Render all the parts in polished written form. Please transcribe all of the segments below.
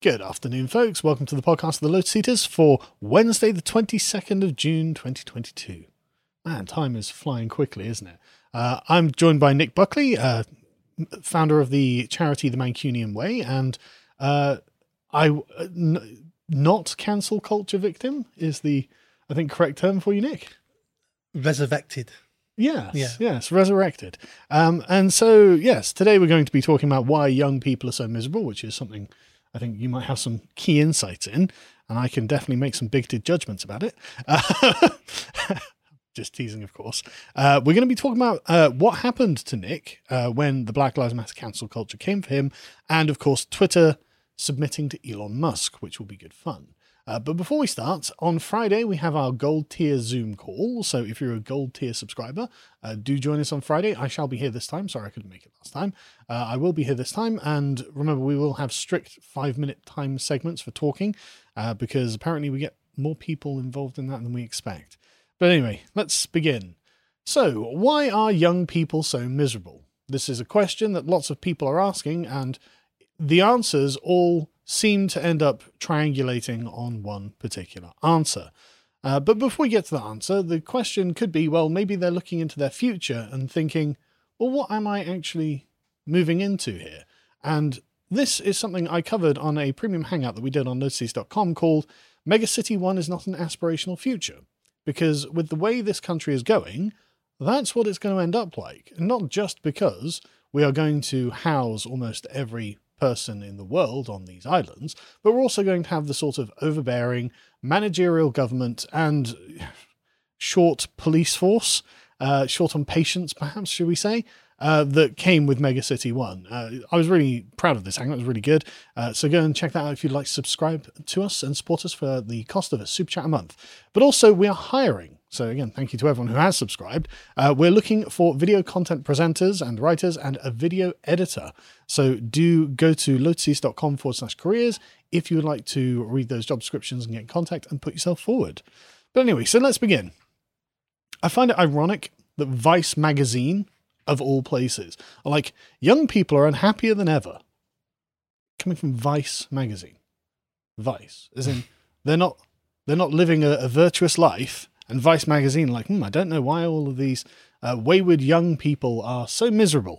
Good afternoon, folks. Welcome to the podcast of the Lotus Eaters for Wednesday, the 22nd of June, 2022. Man, time is flying quickly, isn't it? I'm joined by Nick Buckley, founder of the charity The Mancunian Way, and not cancel culture victim is the, I think, correct term for you, Nick? Resurrected. Yes, resurrected. And so, yes, today we're going to be talking about why young people are so miserable, which is something I think you might have some key insights in, and I can definitely make some bigoted judgments about it. Just teasing, of course. We're going to be talking about what happened to Nick when the Black Lives Matter cancel culture came for him, and of course, Twitter submitting to Elon Musk, which will be good fun. But before we start, on Friday, we have our Gold Tier Zoom call. So if you're a Gold Tier subscriber, do join us on Friday. I shall be here this time. Sorry, I couldn't make it last time. I will be here this time. And remember, we will have strict 5-minute time segments for talking because apparently we get more people involved in that than we expect. But anyway, let's begin. So why are young people so miserable? This is a question that lots of people are asking, and the answers all seem to end up triangulating on one particular answer. But before we get to the answer, the question could be, well, maybe they're looking into their future and thinking, well, what am I actually moving into here? And this is something I covered on a premium hangout that we did on notices.com called Megacity 1 is not an aspirational future. Because with the way this country is going, that's what it's going to end up like. And not just because we are going to house almost every person in the world on these islands, but we're also going to have the sort of overbearing managerial government and short police force, short on patience, perhaps, should we say, that came with Megacity 1. I was really proud of this hangout. It was really good. So go and check that out if you'd like to subscribe to us and support us for the cost of a super chat a month. But also, we are hiring. So again, thank you to everyone who has subscribed. We're looking for video content presenters and writers and a video editor. So do go to lotuses.com/careers if you would like to read those job descriptions and get in contact and put yourself forward. But anyway, so let's begin. I find it ironic that Vice magazine, of all places, are like, young people are unhappier than ever. Coming from Vice magazine. Vice, as in, they're not living a virtuous life. And Vice magazine, like, I don't know why all of these wayward young people are so miserable.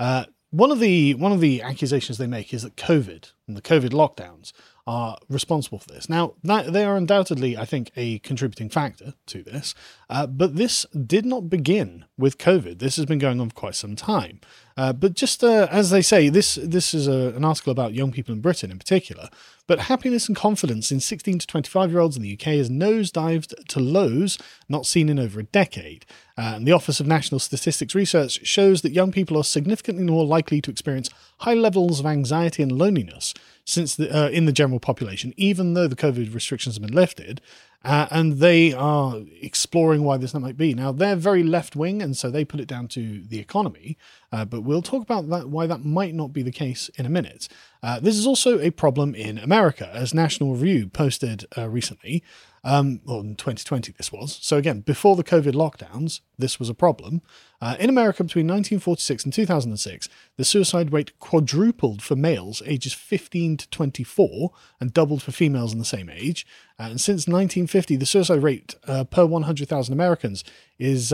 One of the accusations they make is that COVID and the COVID lockdowns are responsible for this. Now, they are undoubtedly, I think, a contributing factor to this, but this did not begin with COVID. This has been going on for quite some time. But just as they say, this is an article about young people in Britain in particular, but happiness and confidence in 16 to 25-year-olds in the UK has nosedived to lows not seen in over a decade. And the Office of National Statistics Research shows that young people are significantly more likely to experience high levels of anxiety and loneliness since in the general population, even though the COVID restrictions have been lifted. And they are exploring why this might be. Now, they're very left-wing, and so they put it down to the economy. But we'll talk about that, why that might not be the case in a minute. This is also a problem in America, as National Review posted recently. In 2020 this was. So again, before the COVID lockdowns, this was a problem. In America, between 1946 and 2006, the suicide rate quadrupled for males ages 15 to 24 and doubled for females in the same age. And since 1950, the suicide rate per 100,000 Americans is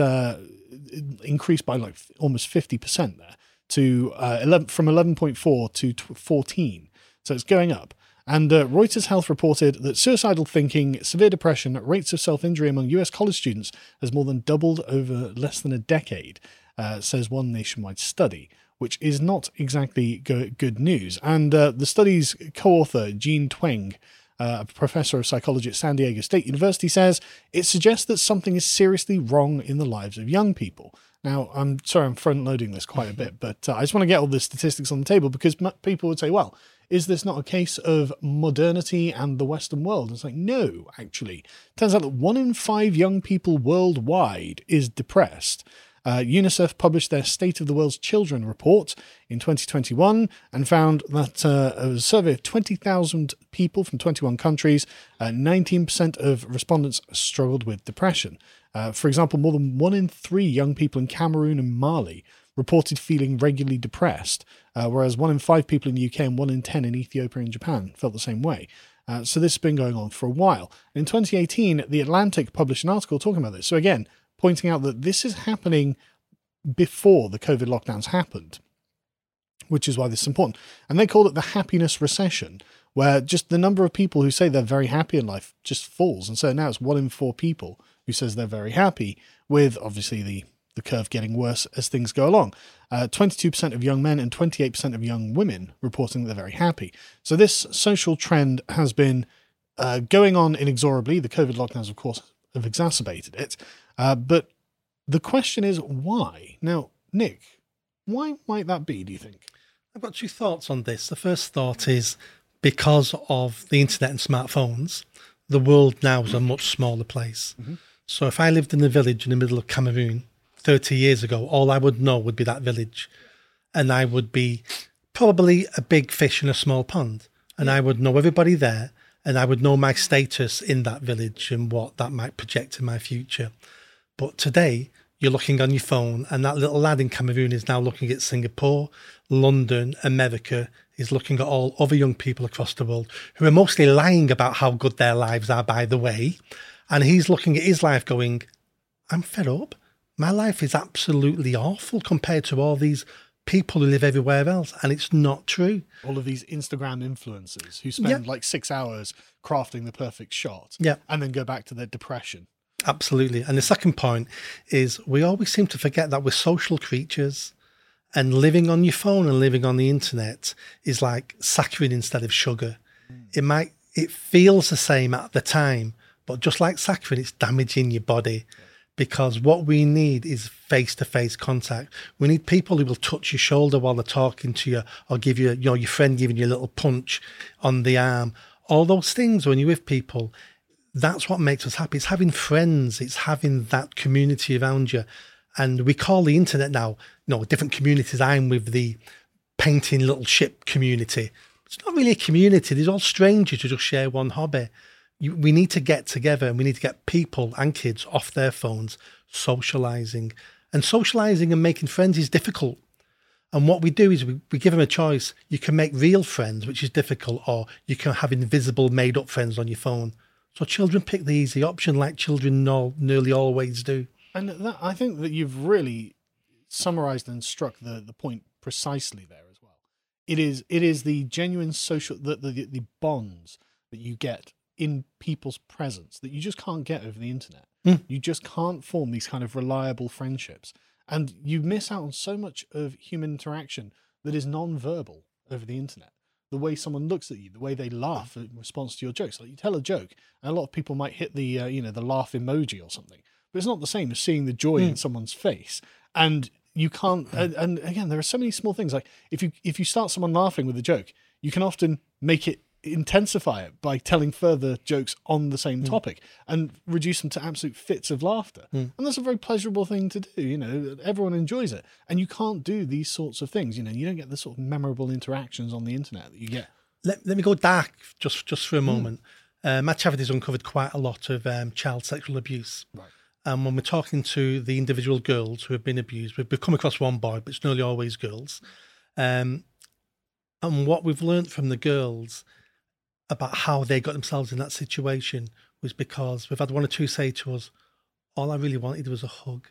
increased by like almost 50% there to from 11.4 to 14. So it's going up. And Reuters Health reported that suicidal thinking, severe depression, rates of self-injury among US college students has more than doubled over less than a decade, says one nationwide study, which is not exactly good news. And the study's co-author, Jean Twenge, a professor of psychology at San Diego State University, says it suggests that something is seriously wrong in the lives of young people. Now, I'm sorry I'm front-loading this quite a bit, but I just want to get all the statistics on the table because people would say, well, is this not a case of modernity and the Western world? It's like, no, actually. Turns out that 1 in 5 young people worldwide is depressed. UNICEF published their State of the World's Children report in 2021 and found that a survey of 20,000 people from 21 countries, 19% of respondents struggled with depression. For example, more than 1 in 3 young people in Cameroon and Mali reported feeling regularly depressed, whereas 1 in 5 people in the UK and 1 in 10 in Ethiopia and Japan felt the same way. So this has been going on for a while. In 2018, The Atlantic published an article talking about this. So again, pointing out that this is happening before the COVID lockdowns happened, which is why this is important. And they called it the happiness recession, where just the number of people who say they're very happy in life just falls. And so now it's 1 in 4 people who says they're very happy, with obviously the curve getting worse as things go along. 22% of young men and 28% of young women reporting that they're very happy. So this social trend has been going on inexorably. The COVID lockdowns, of course, have exacerbated it. But the question is why? Now, Nick, why might that be, do you think? I've got 2 thoughts on this. The first thought is because of the internet and smartphones, the world now is a much smaller place. Mm-hmm. So if I lived in a village in the middle of Cameroon 30 years ago, all I would know would be that village. And I would be probably a big fish in a small pond. And I would know everybody there. And I would know my status in that village and what that might project in my future. But today, you're looking on your phone, and that little lad in Cameroon is now looking at Singapore, London, America. He's looking at all other young people across the world who are mostly lying about how good their lives are, by the way. And he's looking at his life going, I'm fed up. My life is absolutely awful compared to all these people who live everywhere else. And it's not true. All of these Instagram influencers who spend like 6 hours crafting the perfect shot and then go back to their depression. Absolutely. And the second point is we always seem to forget that we're social creatures, and living on your phone and living on the internet is like saccharin instead of sugar. It feels the same at the time, but just like saccharin, it's damaging your body, because what we need is face-to-face contact. We need people who will touch your shoulder while they're talking to you, or give you, your friend giving you a little punch on the arm. All those things, when you're with people, that's what makes us happy. It's having friends. It's having that community around you. And we call the internet now, different communities. I'm with the painting little ship community. It's not really a community. These all strangers who just share one hobby. We need to get together, and we need to get people and kids off their phones, socialising. And socialising and making friends is difficult. And what we do is we give them a choice. You can make real friends, which is difficult, or you can have invisible, made-up friends on your phone. So children pick the easy option, like children nearly always do. And I think that you've really summarised and struck the point precisely there as well. It is the genuine social, the bonds that you get in people's presence that you just can't get over the internet. You just can't form these kind of reliable friendships. And you miss out on so much of human interaction that is non-verbal over the internet. The way someone looks at you, the way they laugh in response to your jokes. Like, you tell a joke, and a lot of people might hit the the laugh emoji or something, but it's not the same as seeing the joy in someone's face. And you can't. And again, there are so many small things. Like if you start someone laughing with a joke, you can often intensify it by telling further jokes on the same topic and reduce them to absolute fits of laughter. And that's a very pleasurable thing to do. Everyone enjoys it. And you can't do these sorts of things. You don't get the sort of memorable interactions on the internet that you get. Let me go dark just for a moment. Matt Chavity's uncovered quite a lot of child sexual abuse. Right. And when we're talking to the individual girls who have been abused, we've come across one boy, but it's nearly always girls. And what we've learned from the girls about how they got themselves in that situation was because we've had one or two say to us, all I really wanted was a hug.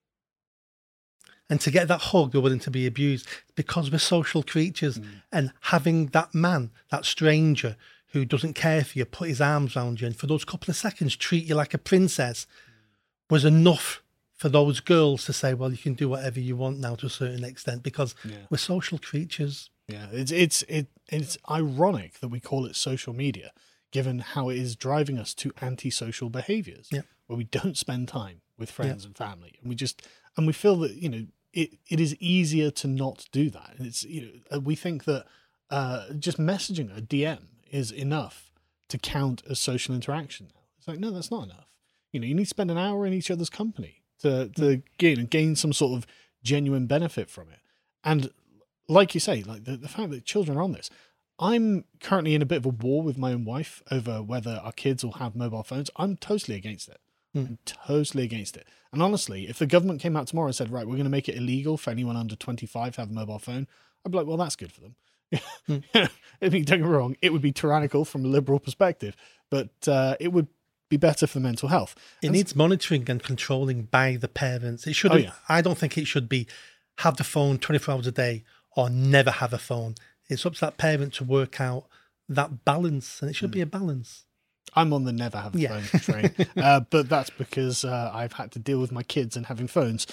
And to get that hug, they're willing to be abused because we're social creatures. And having that man, that stranger who doesn't care for you, put his arms around you and for those couple of seconds treat you like a princess was enough for those girls to say, well, you can do whatever you want now to a certain extent because we're social creatures. Yeah, it's ironic that we call it social media, given how it is driving us to antisocial behaviours, where we don't spend time with friends and family, and we feel that it is easier to not do that. And it's we think that just messaging a DM is enough to count as social interaction now. It's like, no, that's not enough. You need to spend an hour in each other's company to gain some sort of genuine benefit from it. And like you say, like the fact that children are on this, I'm currently in a bit of a war with my own wife over whether our kids will have mobile phones. I'm totally against it. I'm totally against it. And honestly, if the government came out tomorrow and said, right, we're going to make it illegal for anyone under 25 to have a mobile phone, I'd be like, well, that's good for them. I mean, don't get me wrong, it would be tyrannical from a liberal perspective, but it would be better for the mental health. It needs monitoring and controlling by the parents. It shouldn't. I don't think it should be have the phone 24 hours a day or never have a phone. It's up to that parent to work out that balance, and it should be a balance. I'm on the never have a phone train, but that's because I've had to deal with my kids and having phones.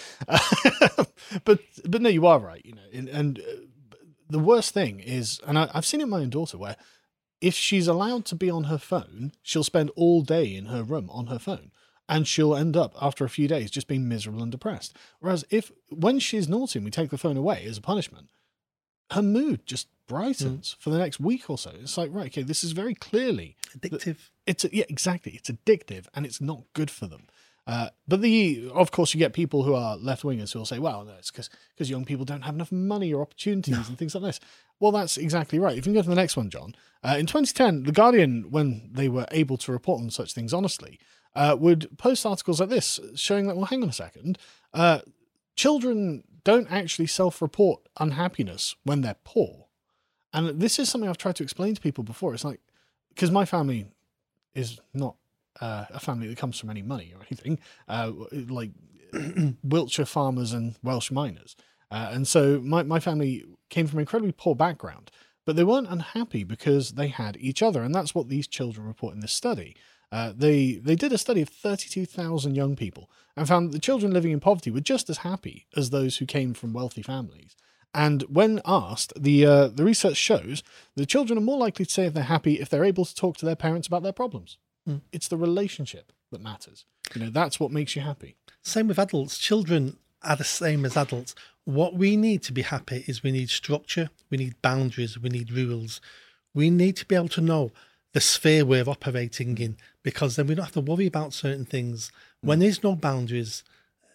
But no, you are right. You know, and the worst thing is, and I've seen it in my own daughter, where if she's allowed to be on her phone, she'll spend all day in her room on her phone, and she'll end up after a few days just being miserable and depressed. Whereas when she's naughty and we take the phone away as a punishment, her mood just brightens for the next week or so. It's like, right, okay, this is very clearly addictive. Exactly. It's addictive and it's not good for them. But of course, you get people who are left-wingers who will say, well, no, it's because young people don't have enough money or opportunities and things like this. Well, that's exactly right. If you can go to the next one, John. In 2010, The Guardian, when they were able to report on such things honestly, would post articles like this showing that, well, hang on a second, children don't actually self-report unhappiness when they're poor. And this is something I've tried to explain to people before. It's like, because my family is not a family that comes from any money or anything, like Wiltshire farmers and Welsh miners. And so my family came from an incredibly poor background, but they weren't unhappy because they had each other. And that's what these children report in this study. They did a study of 32,000 young people and found that the children living in poverty were just as happy as those who came from wealthy families. And when asked, the research shows the children are more likely to say if they're happy if they're able to talk to their parents about their problems. It's the relationship that matters. You know, that's what makes you happy. Same with adults. Children are the same as adults. What we need to be happy is we need structure, we need boundaries, we need rules. We need to be able to know the sphere we're operating in, because then we don't have to worry about certain things. When there's no boundaries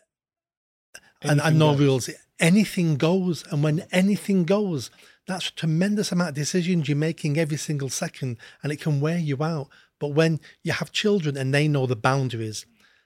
and no rules, anything goes. And when anything goes, that's a tremendous amount of decisions you're making every single second, and it can wear you out. But when you have children and they know the boundaries,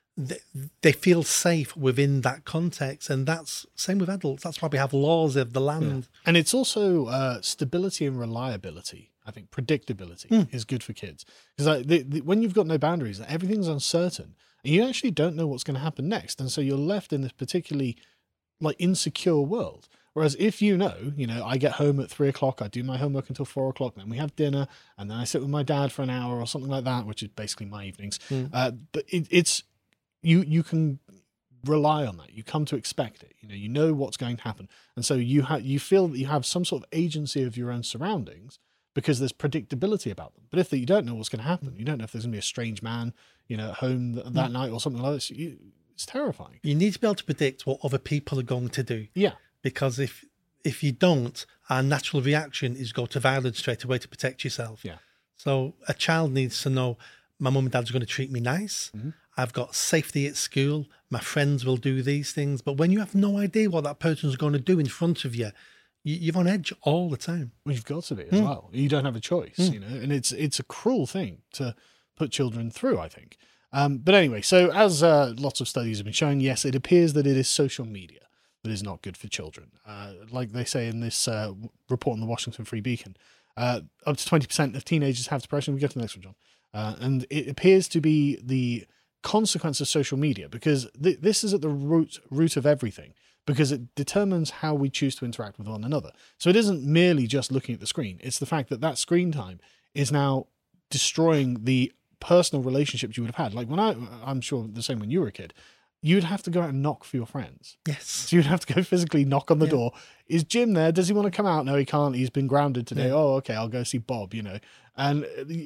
they feel safe within that context. And that's same with adults. That's why we have laws of the land. Yeah. And it's also stability and reliability. I think predictability is good for kids, because when you've got no boundaries, everything's uncertain and you actually don't know what's going to happen next. And so you're left in this particularly insecure world. Whereas if you know, I get home at 3:00, I do my homework until 4:00, then we have dinner, and then I sit with my dad for an hour or something like that, which is basically my evenings. But it's you can rely on that. You come to expect it. You know what's going to happen, and so you feel that you have some sort of agency of your own surroundings because there's predictability about them. But if you don't know what's going to happen, you don't know if there's going to be a strange man, at home that night or something like this. It's terrifying. You need to be able to predict what other people are going to do. Yeah. Because if you don't, our natural reaction is go to violence straight away to protect yourself. Yeah. So a child needs to know my mum and dad's going to treat me nice. I've got safety at school. My friends will do these things. But when you have no idea what that person's going to do in front of you, you're on edge all the time. Well, you've got to be as well. You don't have a choice, and it's a cruel thing to put children through, I think. But anyway, so as lots of studies have been showing, yes, it appears that it is social media that is not good for children. Like they say in this report on the Washington Free Beacon, up to 20% of teenagers have depression. We go to the next one, John. And it appears to be the consequence of social media, because this is at the root of everything, because it determines how we choose to interact with one another. So it isn't merely just looking at the screen. It's the fact that screen time is now destroying the personal relationships you would have had. Like I'm sure the same when you were a kid, you'd have to go out and knock for your friends. Yes. So you'd have to go physically knock on the door. Is Jim there? Does he want to come out? No, he can't. He's been grounded today. Yeah. Oh, okay. I'll go see Bob, And,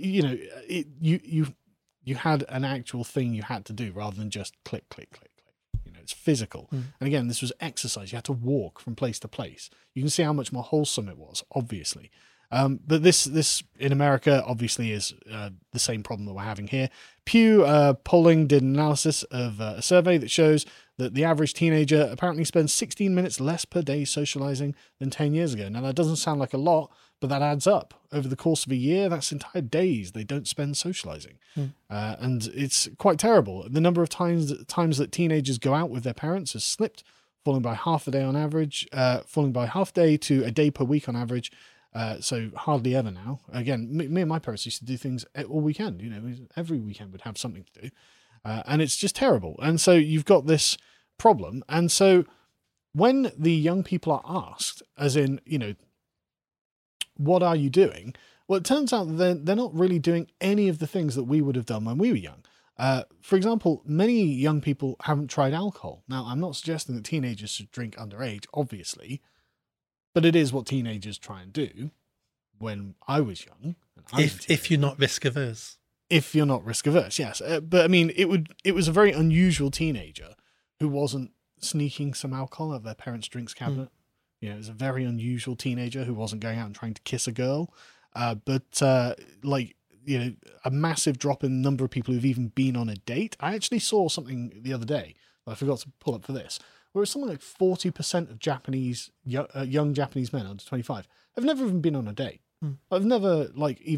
you had an actual thing you had to do rather than just click, click, click, click. It's physical. And again, this was exercise. You had to walk from place to place. You can see how much more wholesome it was, obviously. But this in America obviously is the same problem that we're having here. Pew polling did an analysis of a survey that shows that the average teenager apparently spends 16 minutes less per day socializing than 10 years ago. Now, that doesn't sound like a lot, but that adds up. Over the course of a year, that's entire days they don't spend socializing. And it's quite terrible. The number of times that teenagers go out with their parents has slipped, falling by half a day on average, falling by half day to a day per week on average. So hardly ever now. Again, me and my parents used to do things all weekend. You know, every weekend we'd have something to do. And it's just terrible. And so you've got this problem. And so when the young people are asked, as in, you know, what are you doing? Well, it turns out that they're not really doing any of the things that we would have done when we were young. For example, many young people haven't tried alcohol. Now, I'm not suggesting that teenagers should drink underage, obviously, but it is what teenagers try and do. When I was young, if you're not risk averse, if you're not risk averse, yes. But I mean, it was a very unusual teenager who wasn't sneaking some alcohol out of their parents' drinks cabinet. You know, it was a very unusual teenager who wasn't going out and trying to kiss a girl. But like, you know, a massive drop in the number of people who've even been on a date. I actually saw something the other day that I forgot to pull up for this, where it's something like 40% of Japanese young Japanese men under 25 have never even been on a date. I've never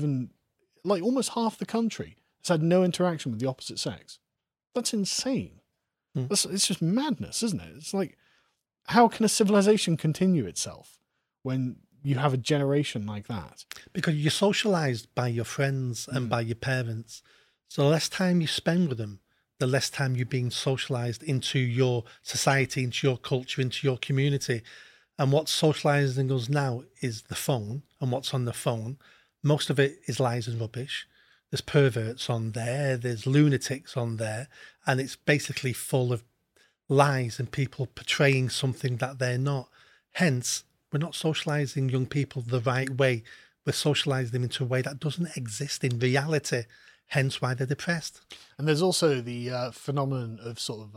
almost half the country has had no interaction with the opposite sex. That's insane. It's just madness, isn't it? It's like, how can a civilization continue itself when you have a generation like that? Because you're socialized by your friends and by your parents. So the less time you spend with them, the less time you're being socialized into your society, into your culture, into your community. And what's socializing us now is the phone, and what's on the phone. Most of it is lies and rubbish. There's perverts on there, there's lunatics on there, and it's basically full of lies and people portraying something that they're not. Hence, we're not socializing young people the right way. We're socializing them into a way that doesn't exist in reality, hence why they're depressed. And there's also the phenomenon of sort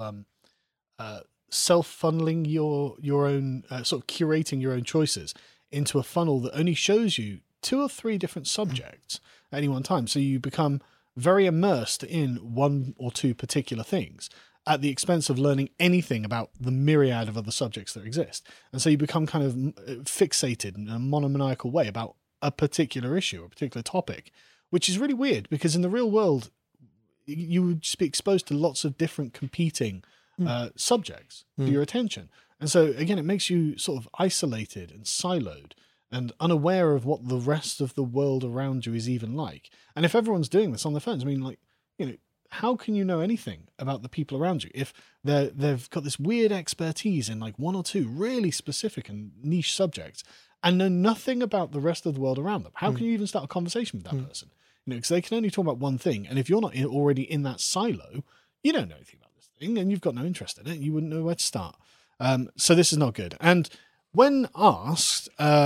of self-funneling your own, sort of curating your own choices into a funnel that only shows you 2 or 3 different subjects at any one time. So you become very immersed in 1 or 2 particular things at the expense of learning anything about the myriad of other subjects that exist. And so you become kind of fixated in a monomaniacal way about a particular issue or a particular topic, which is really weird because in the real world, you would just be exposed to lots of different competing subjects for your attention. And so, again, it makes you sort of isolated and siloed and unaware of what the rest of the world around you is even like. And if everyone's doing this on their phones, I mean, like, you know, how can you know anything about the people around you if they've got this weird expertise in like 1 or 2 really specific and niche subjects and know nothing about the rest of the world around them? How can you even start a conversation with that person? You know, because they can only talk about one thing. And if you're not already in that silo, you don't know anything about this thing and you've got no interest in it. You wouldn't know where to start. So this is not good. And when asked,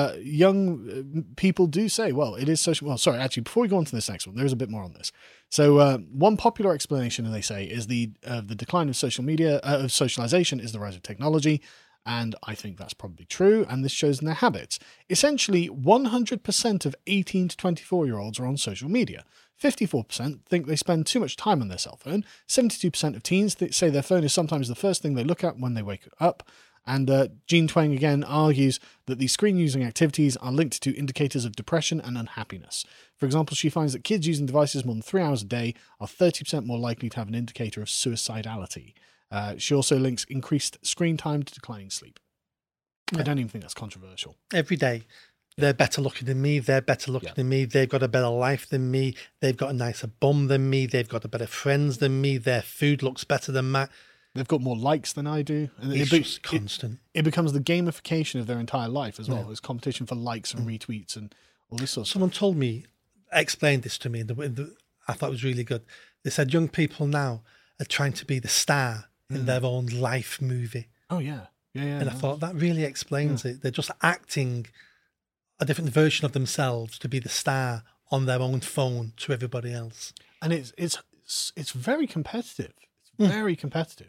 young people do say, well, it is social. Well, sorry, actually, before we go on to this next one, there's a bit more on this. So one popular explanation, they say, is the decline of social media, of socialization is the rise of technology. And I think that's probably true. And this shows in their habits. Essentially, 100% of 18 to 24-year-olds are on social media. 54% think they spend too much time on their cell phone. 72% of teens say their phone is sometimes the first thing they look at when they wake up. And Jean Twenge again argues that these screen-using activities are linked to indicators of depression and unhappiness. For example, she finds that kids using devices more than 3 hours a day are 30% more likely to have an indicator of suicidality. She also links increased screen time to declining sleep. I don't even think that's controversial. Every day, they're better looking than me, they're better looking than me, they've got a better life than me, they've got a nicer bum than me, they've got a better friends than me, their food looks better than mine. They've got more likes than I do. And it's just constant. It becomes the gamification of their entire life as well. There's competition for likes and retweets and all this sort of stuff. Someone told me, explained this to me, I thought it was really good. They said young people now are trying to be the star in their own life movie. Oh, yeah. And I thought that really explains it. They're just acting a different version of themselves to be the star on their own phone to everybody else. And it's very competitive. It's very competitive.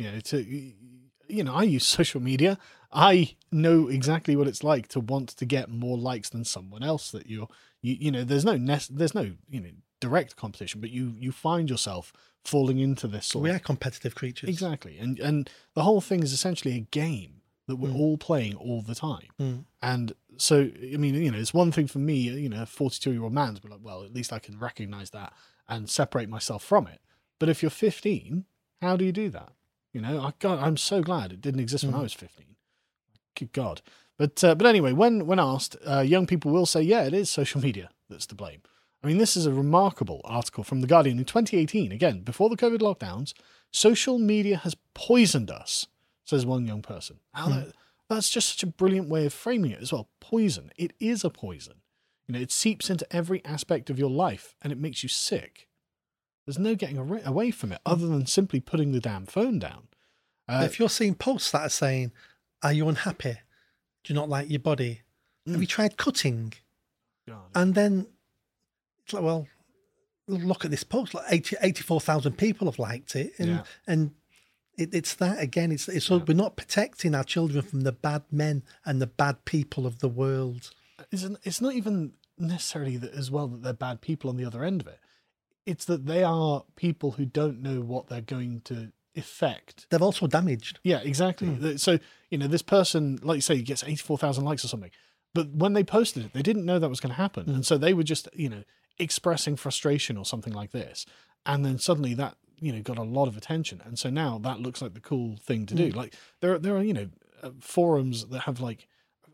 I use social media. I know exactly what it's like to want to get more likes than someone else that there's no direct competition, but you find yourself falling into this sort We of... are competitive creatures. Exactly. And the whole thing is essentially a game that we're all playing all the time. And so, I mean, it's one thing for me, a 42-year-old man, to be like, well, at least I can recognize that and separate myself from it. But if you're 15, how do you do that? I'm so glad it didn't exist when I was 15. Good God. But anyway, when asked, young people will say, yeah, it is social media that's to blame. I mean, this is a remarkable article from The Guardian in 2018. Again, before the COVID lockdowns, social media has poisoned us, says one young person. That's just such a brilliant way of framing it as well. Poison. It is a poison. It seeps into every aspect of your life and it makes you sick. There's no getting away from it other than simply putting the damn phone down. If you're seeing posts that are saying, are you unhappy? Do you not like your body? Have you tried cutting? God. And then it's like, well, look at this post. Like 84,000 people have liked it. And it's that again. It's we're not protecting our children from the bad men and the bad people of the world. It's not even necessarily that as well that they're bad people on the other end of it. It's that they are people who don't know what they're going to effect. They're also damaged. Yeah, exactly. So, this person, like you say, gets 84,000 likes or something. But when they posted it, they didn't know that was going to happen. And so they were just, expressing frustration or something like this. And then suddenly that, got a lot of attention. And so now that looks like the cool thing to do. Like there are, forums that have like,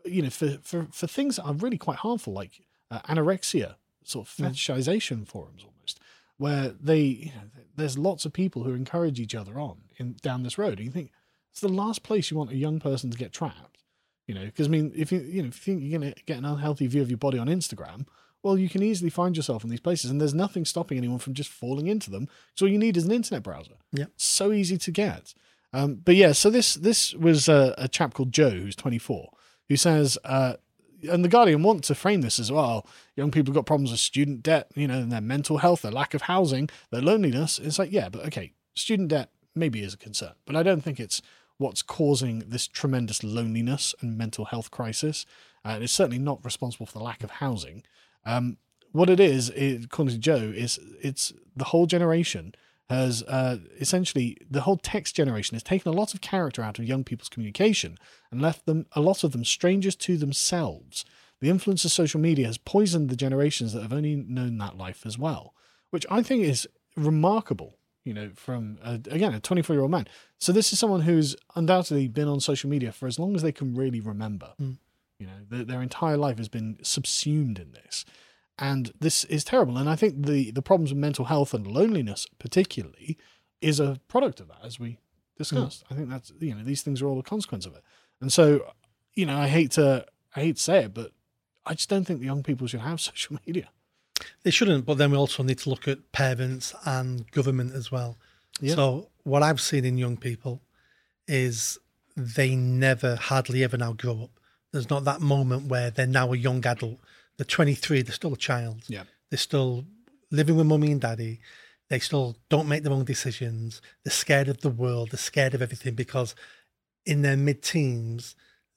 for things that are really quite harmful, like anorexia, sort of fetishization forums almost, where there's lots of people who encourage each other on down this road. And you think it's the last place you want a young person to get trapped, because I mean, if you think you're going to get an unhealthy view of your body on Instagram, well, you can easily find yourself in these places and there's nothing stopping anyone from just falling into them. So all you need is an internet browser. Yeah. So easy to get. But yeah, so this was a chap called Joe, who's 24, who says, and The Guardian want to frame this as well. Young people have got problems with student debt, and their mental health, their lack of housing, their loneliness. It's like, yeah, but okay, student debt maybe is a concern, but I don't think it's what's causing this tremendous loneliness and mental health crisis. It's certainly not responsible for the lack of housing. What it is, according to Joe, is it's the whole generation has essentially, the whole text generation has taken a lot of character out of young people's communication and left them, a lot of them, strangers to themselves. The influence of social media has poisoned the generations that have only known that life as well, which I think is remarkable, from, again, a 24-year-old man. So this is someone who's undoubtedly been on social media for as long as they can really remember. Their entire life has been subsumed in this. And this is terrible. And I think the problems with mental health and loneliness particularly is a product of that, as we discussed. I think that's, these things are all a consequence of it. And so, I hate to say it, but I just don't think the young people should have social media. They shouldn't, but then we also need to look at parents and government as well. Yeah. So what I've seen in young people is they hardly ever now grow up. There's not that moment where they're now a young adult. They're 23, they're still a child. Yeah. They're still living with mummy and daddy. They still don't make their own decisions. They're scared of the world. They're scared of everything because in their mid-teens,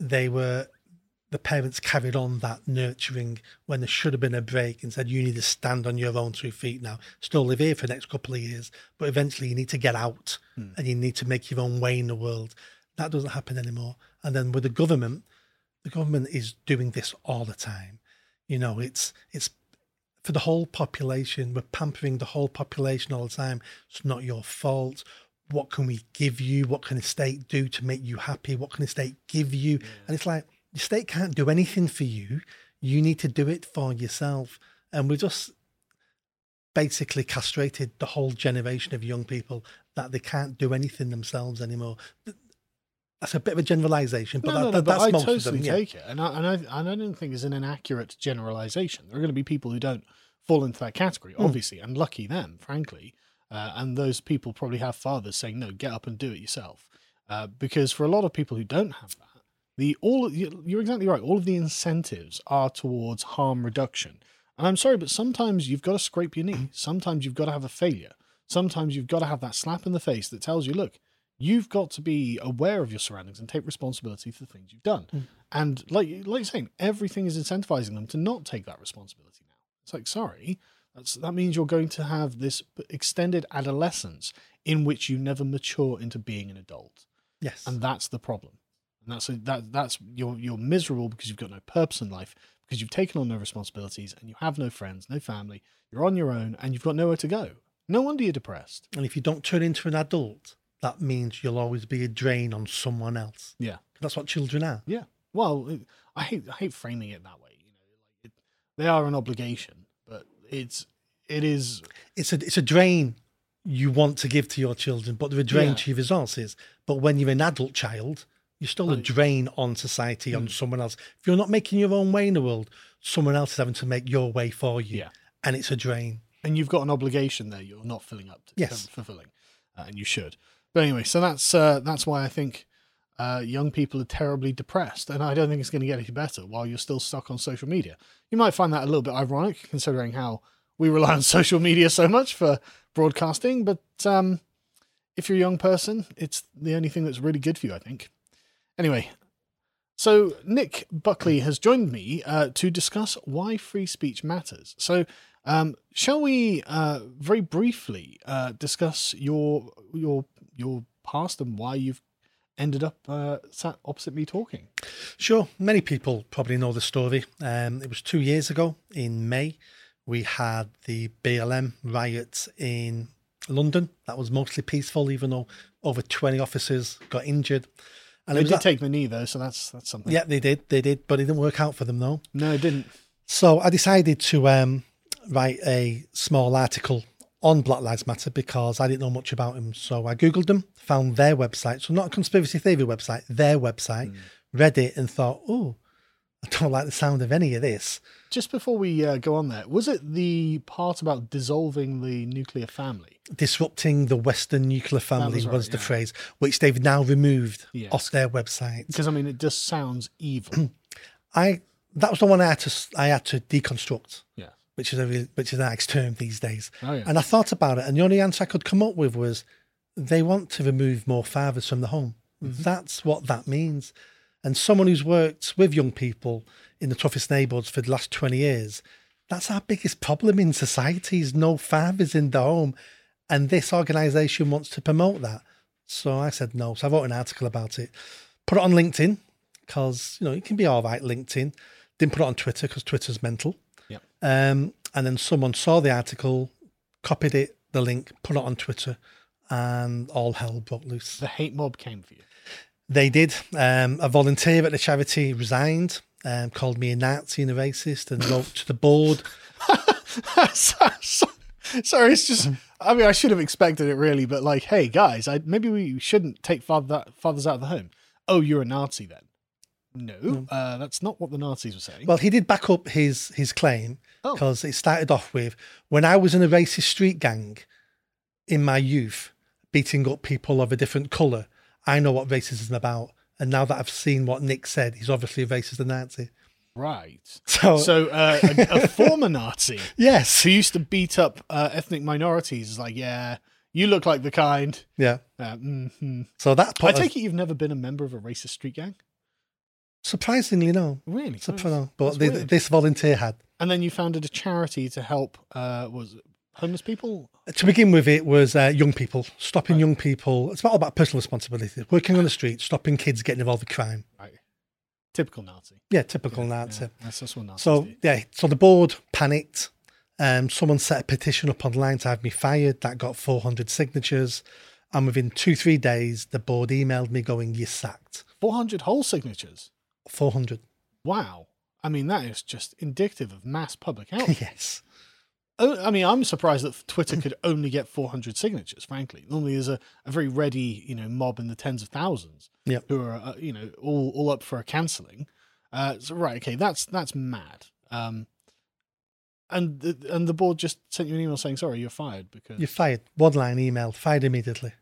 the parents carried on that nurturing when there should have been a break and said, you need to stand on your own 2 feet now. Still live here for the next couple of years, but eventually you need to get out and you need to make your own way in the world. That doesn't happen anymore. And then with the government is doing this all the time. It's for the whole population. We're pampering the whole population all the time. It's not your fault. What can we give you? What can the state do to make you happy? What can the state give you? Yeah. And it's like, the state can't do anything for you. You need to do it for yourself. And we just basically castrated the whole generation of young people that they can't do anything themselves anymore. That's a bit of a generalization, but that's I most totally of them. Take it, and I don't think it's an inaccurate generalization. There are going to be people who don't fall into that category, obviously, and lucky them, frankly. And those people probably have fathers saying, "No, get up and do it yourself," because for a lot of people who don't have that, you're exactly right. All of the incentives are towards harm reduction. And I'm sorry, but sometimes you've got to scrape your knee. Sometimes you've got to have a failure. Sometimes you've got to have that slap in the face that tells you, look, you've got to be aware of your surroundings and take responsibility for the things you've done. And like you're saying, everything is incentivizing them to not take that responsibility now. It's like, sorry, That means you're going to have this extended adolescence in which you never mature into being an adult. Yes. And that's the problem. And that's you're miserable because you've got no purpose in life, because you've taken on no responsibilities and you have no friends, no family. You're on your own and you've got nowhere to go. No wonder you're depressed. And if you don't turn into an adult, that means you'll always be a drain on someone else. Yeah. That's what children are. Yeah. Well, I hate framing it that way. They are an obligation, but it's a drain you want to give to your children, but they're a drain to your resources. But when you're an adult child, you're still a drain on society, on someone else. If you're not making your own way in the world, someone else is having to make your way for you. Yeah. And it's a drain. And you've got an obligation there you're not filling up to, yes. fulfilling, and you should. But anyway, so that's why I think young people are terribly depressed, and I don't think it's going to get any better while you're still stuck on social media. You might find that a little bit ironic, considering how we rely on social media so much for broadcasting, but if you're a young person, it's the only thing that's really good for you, I think. Anyway, so Nick Buckley has joined me to discuss why free speech matters. So shall we very briefly discuss your past and why you've ended up sat opposite me talking? Sure. Many people probably know the story. It was 2 years ago in May. We had the BLM riot in London. That was mostly peaceful, even though over 20 officers got injured. And they did take the knee, though, so that's something. Yeah, they did, but it didn't work out for them, though. No, it didn't. So I decided to write a small article on Black Lives Matter because I didn't know much about them. So I Googled them, found their website, so not a conspiracy theory website, their website, read it and thought, oh, I don't like the sound of any of this. Just before we go on there, was it the part about dissolving the nuclear family? Disrupting the Western nuclear family was the phrase, which they've now removed off their website. Because, I mean, it just sounds evil. That was the one I had to deconstruct. Yeah. Which is a nice term these days. Oh, yeah. And I thought about it, and the only answer I could come up with was they want to remove more fathers from the home. Mm-hmm. That's what that means. And someone who's worked with young people in the toughest neighbourhoods for the last 20 years, that's our biggest problem in society is no fathers in the home. And this organisation wants to promote that. So I said no. So I wrote an article about it. Put it on LinkedIn because, it can be all right, LinkedIn. Didn't put it on Twitter because Twitter's mental. Yep. And then someone saw the article, copied it, the link, put it on Twitter, and all hell broke loose. The hate mob came for you. They did. A volunteer at the charity resigned, called me a Nazi and a racist, and wrote to the board. Sorry, it's just, I mean, I should have expected it really, but like, hey guys, maybe we shouldn't take fathers out of the home. Oh, you're a Nazi then? No, that's not what the Nazis were saying. Well, he did back up his claim because it started off with, when I was in a racist street gang in my youth, beating up people of a different colour, I know what racism is about. And now that I've seen what Nick said, he's obviously a racist and Nazi. Right. So a former Nazi, yes, who used to beat up ethnic minorities, is like, yeah, you look like the kind. Yeah. Mm-hmm. So that I take it you've never been a member of a racist street gang? Surprisingly, no. Really? No. But this volunteer had. And then you founded a charity to help, was it homeless people? To begin with, it was young people, stopping young people. It's all about personal responsibility. Working on the street, stopping kids getting involved with crime. Right. Typical Nazi. Yeah, typical Nazi. Yeah. That's what Nazis do. So the board panicked. Someone set a petition up online to have me fired. That got 400 signatures. And within 2-3 days, the board emailed me going, you're sacked. 400 whole signatures? 400. Wow. I mean, that is just indicative of mass public outrage. Yes. I mean, I'm surprised that Twitter could only get 400 signatures, frankly. Normally there's a very ready, mob in the tens of thousands who are, all up for a cancelling. So, right, okay, that's mad. And the board just sent you an email saying, sorry, you're fired. Because you're fired. One line email, fired immediately.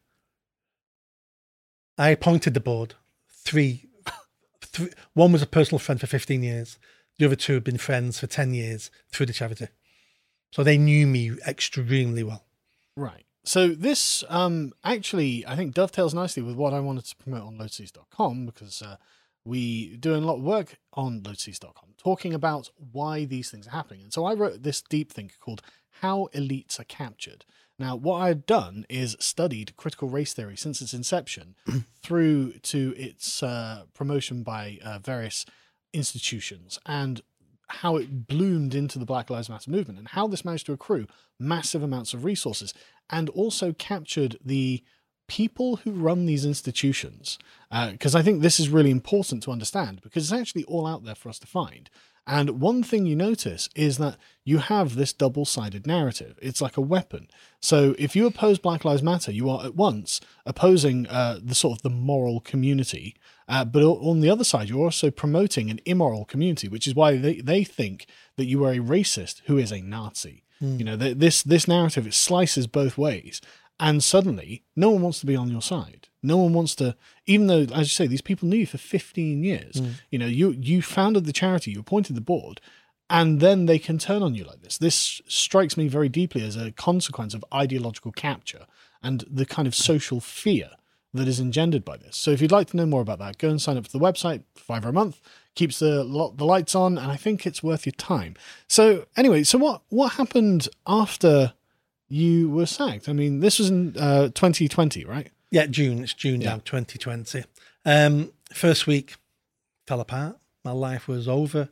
I appointed the board. Three. One was a personal friend for 15 years. The other two have been friends for 10 years through the charity. So they knew me extremely well. Right. So this actually, I think, dovetails nicely with what I wanted to promote on loadseas.com because we doing a lot of work on lotuseast.com talking about why these things are happening. And so I wrote this deep thinker called How Elites Are Captured. Now, what I've done is studied critical race theory since its inception through to its promotion by various institutions, and how it bloomed into the Black Lives Matter movement, and how this managed to accrue massive amounts of resources, and also captured the people who run these institutions. Because I think this is really important to understand, because it's actually all out there for us to find. And one thing you notice is that you have this double-sided narrative. It's like a weapon. So if you oppose Black Lives Matter, you are at once opposing the sort of the moral community, but on the other side, you're also promoting an immoral community, which is why they think that you are a racist who is a Nazi. You know, this narrative, it slices both ways. And suddenly, no one wants to be on your side. No one wants to, even though, as you say, these people knew you for 15 years. You know, you founded the charity, you appointed the board, and then they can turn on you like this. This strikes me very deeply as a consequence of ideological capture and the kind of social fear that is engendered by this. So if you'd like to know more about that, go and sign up for the website, $5 a month, keeps the lights on, and I think it's worth your time. So anyway, so what happened after you were sacked? I mean, this was in 2020, right? Yeah, June. It's June now, 2020. First week fell apart. My life was over.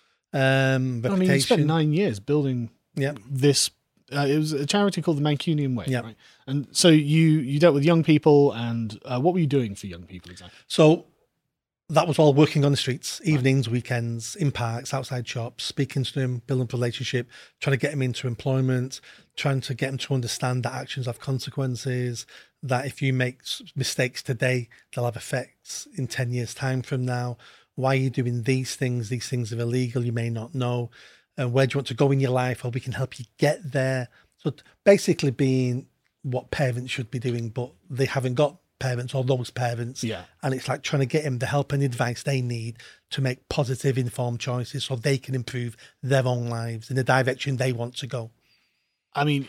I mean, you spent 9 years building this. It was a charity called the Mancunian Way, right? And so you dealt with young people, and what were you doing for young people exactly? So that was all working on the streets, evenings, weekends, in parks, outside shops, speaking to them, building a relationship, trying to get them into employment, trying to get them to understand that actions have consequences, that if you make mistakes today, they'll have effects in 10 years' time from now. Why are you doing these things? These things are illegal, you may not know. And where do you want to go in your life? Or we can help you get there. So basically being what parents should be doing, but they haven't got parents or those parents. And it's like trying to get them the help and advice they need to make positive, informed choices so they can improve their own lives in the direction they want to go. I mean,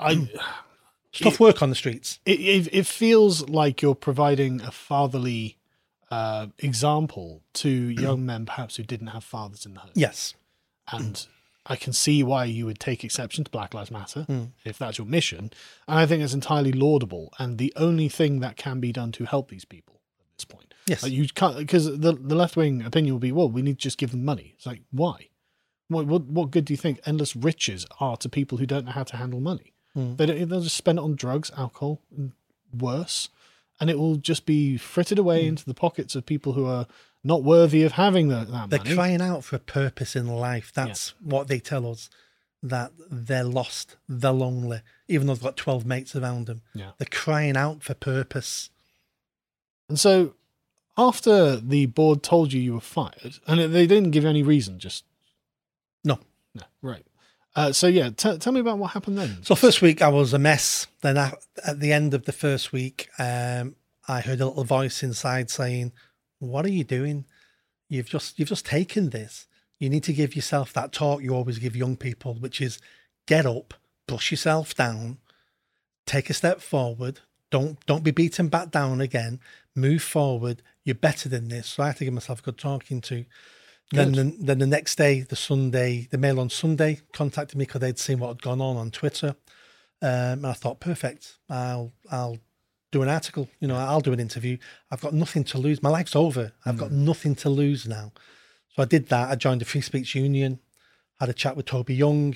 it's tough work on the streets. It feels like you're providing a fatherly example to young men, perhaps, who didn't have fathers in the home. Yes. And I can see why you would take exception to Black Lives Matter if that's your mission. And I think it's entirely laudable and the only thing that can be done to help these people at this point. Yes. Like you can't, because the left-wing opinion will be, well, we need to just give them money. It's like, why? What good do you think endless riches are to people who don't know how to handle money? They'll just spend it on drugs, alcohol, and worse, and it will just be frittered away into the pockets of people who are not worthy of having that money. They're crying out for a purpose in life. That's what they tell us, that they're lost, they're lonely, even though they've got 12 mates around them. They're crying out for purpose. And so after the board told you were fired, and they didn't give you any reason, just... No, right. So yeah, tell me about what happened then. So first week I was a mess. Then at the end of the first week, I heard a little voice inside saying, "What are you doing? You've just taken this. You need to give yourself that talk you always give young people, which is get up, brush yourself down, take a step forward. Don't be beaten back down again. Move forward. You're better than this." So I had to give myself a good talking to. Then the next day, the Mail on Sunday contacted me because they'd seen what had gone on Twitter. And I thought, perfect, I'll do an article, I'll do an interview. I've got nothing to lose. My life's over. I've got nothing to lose now. So I did that. I joined the Free Speech Union, had a chat with Toby Young.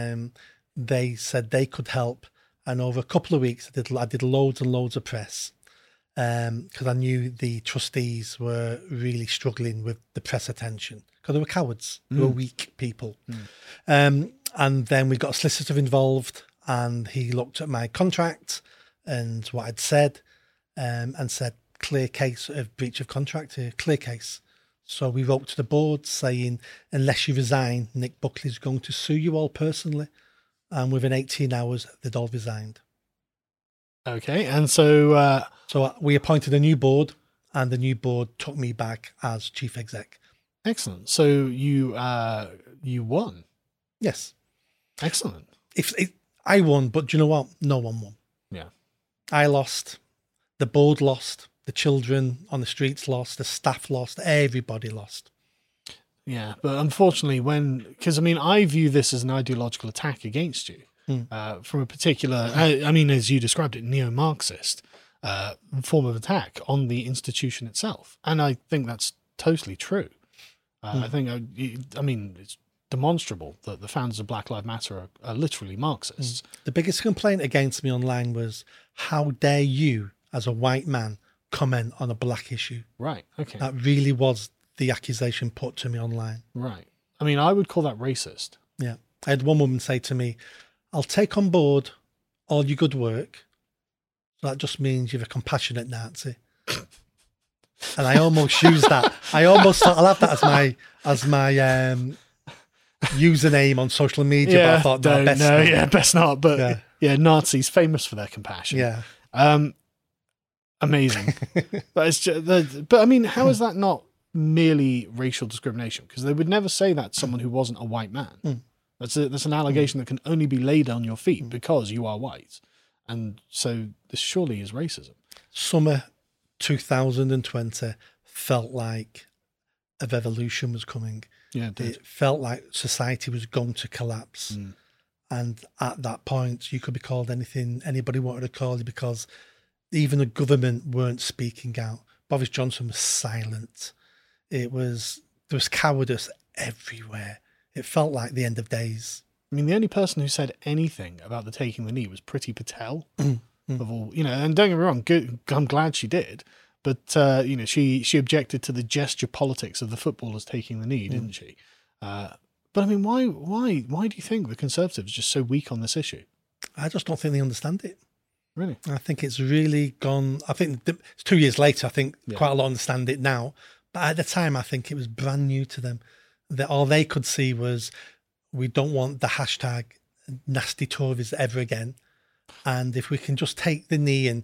They said they could help. And over a couple of weeks, I did loads and loads of press. Because I knew the trustees were really struggling with the press attention because they were cowards, they were weak people. And then we got a solicitor involved, and he looked at my contract and what I'd said, and said, clear case of breach of contract here, clear case. So we wrote to the board saying, unless you resign, Nick Buckley's going to sue you all personally. And within 18 hours, they'd all resigned. Okay, and so... So we appointed a new board, and the new board took me back as chief exec. Excellent. So you won. Yes. Excellent. I won, but do you know what? No one won. Yeah. I lost. The board lost. The children on the streets lost, the staff lost, everybody lost. Yeah, but unfortunately, because I mean, I view this as an ideological attack against you from a particular, I mean, as you described it, neo-Marxist form of attack on the institution itself. And I think that's totally true. I think, I mean, it's demonstrable that the founders of Black Lives Matter are literally Marxists. The biggest complaint against me online was, how dare you, as a white man, comment on a black issue? Right, okay. That really was the accusation put to me online. Right. I mean, I would call that racist. Yeah. I had one woman say to me, I'll take on board all your good work. That just means you're a compassionate Nazi. And I almost used that. I almost thought I'll have that as my username on social media, but I thought, no, best not. Yeah, best not. But yeah, Nazis famous for their compassion. Yeah. Amazing. But it's just, but I mean, how is that not merely racial discrimination? Because they would never say that to someone who wasn't a white man. That's an allegation that can only be laid on your feet because you are white. And so this surely is racism. Summer 2020 felt like a revolution was coming. Yeah, it did. It felt like society was going to collapse. And at that point, you could be called anything anybody wanted to call you, because even the government weren't speaking out. Boris Johnson was silent. There was cowardice everywhere. It felt like the end of days. I mean, the only person who said anything about the taking the knee was Priti Patel. Of all, and don't get me wrong, good, I'm glad she did. But, she objected to the gesture politics of the footballers taking the knee, didn't she? But I mean, why do you think the Conservatives are just so weak on this issue? I just don't think they understand it. Really? I think it's really gone. I think it's 2 years later. I think quite a lot understand it now. But at the time, I think it was brand new to them. That all they could see was, we don't want the hashtag nasty Tories ever again. And if we can just take the knee and,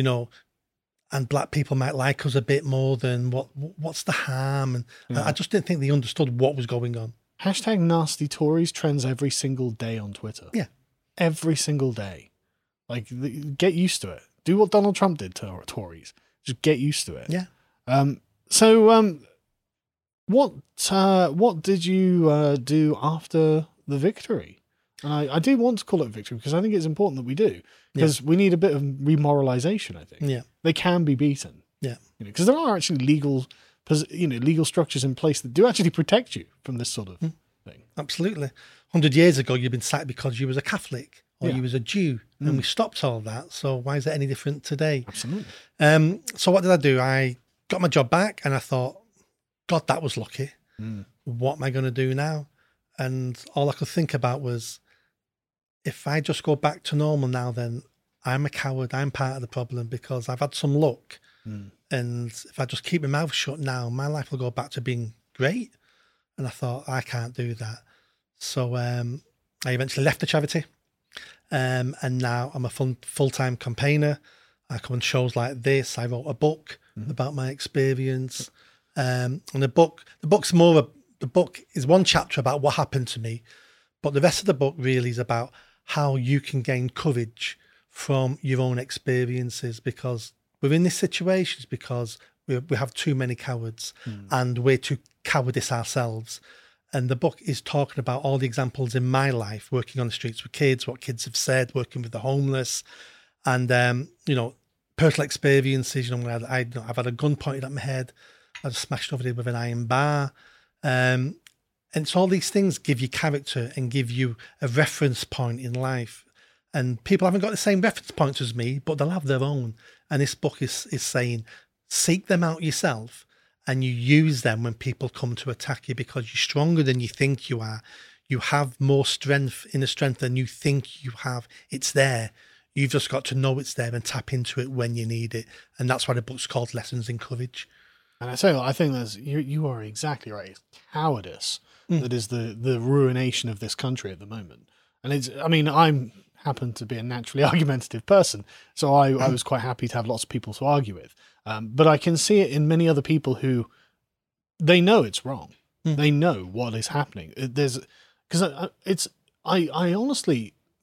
and black people might like us a bit more, than what's the harm? And I just didn't think they understood what was going on. Hashtag nasty Tories trends every single day on Twitter. Yeah. Every single day. Like, get used to it. Do what Donald Trump did to Tories. Just get used to it. Yeah. What did you do after the victory? And I do want to call it a victory because I think it's important that we do, because we need a bit of remoralization. I think. Yeah. They can be beaten. Yeah. Because there are actually legal structures in place that do actually protect you from this sort of thing. Absolutely. 100 years ago, you've been sacked because you was a Catholic or you was a Jew, and we stopped all that. So why is it any different today? Absolutely. So what did I do? I got my job back, and I thought, God, that was lucky. What am I going to do now? And all I could think about was, if I just go back to normal now, then I'm a coward. I'm part of the problem because I've had some luck. And if I just keep my mouth shut now, my life will go back to being great. And I thought, I can't do that. So I eventually left the charity. And now I'm a full-time campaigner. I come on shows like this. I wrote a book about my experience. And the book is one chapter about what happened to me, but the rest of the book really is about how you can gain courage from your own experiences, because we're in this situation because we have too many cowards and we're too cowardice ourselves. And the book is talking about all the examples in my life, working on the streets with kids, what kids have said, working with the homeless, and personal experiences. I've had a gun pointed at my head. I was smashed over there with an iron bar. And it's all these things give you character and give you a reference point in life. And people haven't got the same reference points as me, but they'll have their own. And this book is saying, seek them out yourself, and you use them when people come to attack you, because you're stronger than you think you are. You have more inner strength than you think you have. It's there. You've just got to know it's there and tap into it when you need it. And that's why the book's called Lessons in Courage. And I tell you, I think you are exactly right. It's cowardice that is the ruination of this country at the moment. And I happen to be a naturally argumentative person, so I was quite happy to have lots of people to argue with. But I can see it in many other people who, they know it's wrong. They know what is happening. I honestly,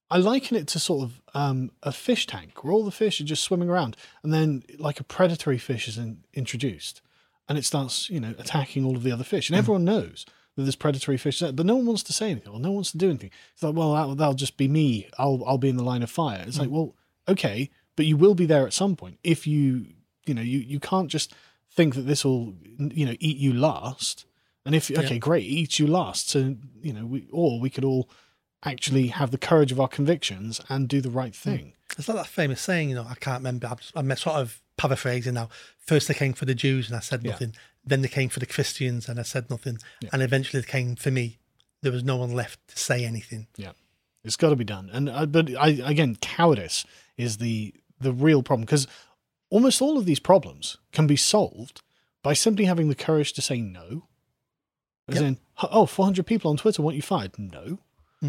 I liken it to sort of a fish tank where all the fish are just swimming around, and then like a predatory fish is introduced, and it starts, attacking all of the other fish, and everyone knows that this predatory fish, but no one wants to say anything, or no one wants to do anything. It's like, well, that'll just be me. I'll be in the line of fire. It's like, well, okay, but you will be there at some point. If you can't just think that this will, eat you last. And if, okay, great, it eats you last. So, we could all actually have the courage of our convictions and do the right thing. It's like that famous saying, I can't remember. I'm sort of paraphrasing now. First they came for the Jews and I said nothing. Then they came for the Christians and I said nothing. And eventually they came for me. There was no one left to say anything. Yeah, it's got to be done. And again, cowardice is the real problem, because almost all of these problems can be solved by simply having the courage to say no. As in, 400 people on Twitter want you fired. No.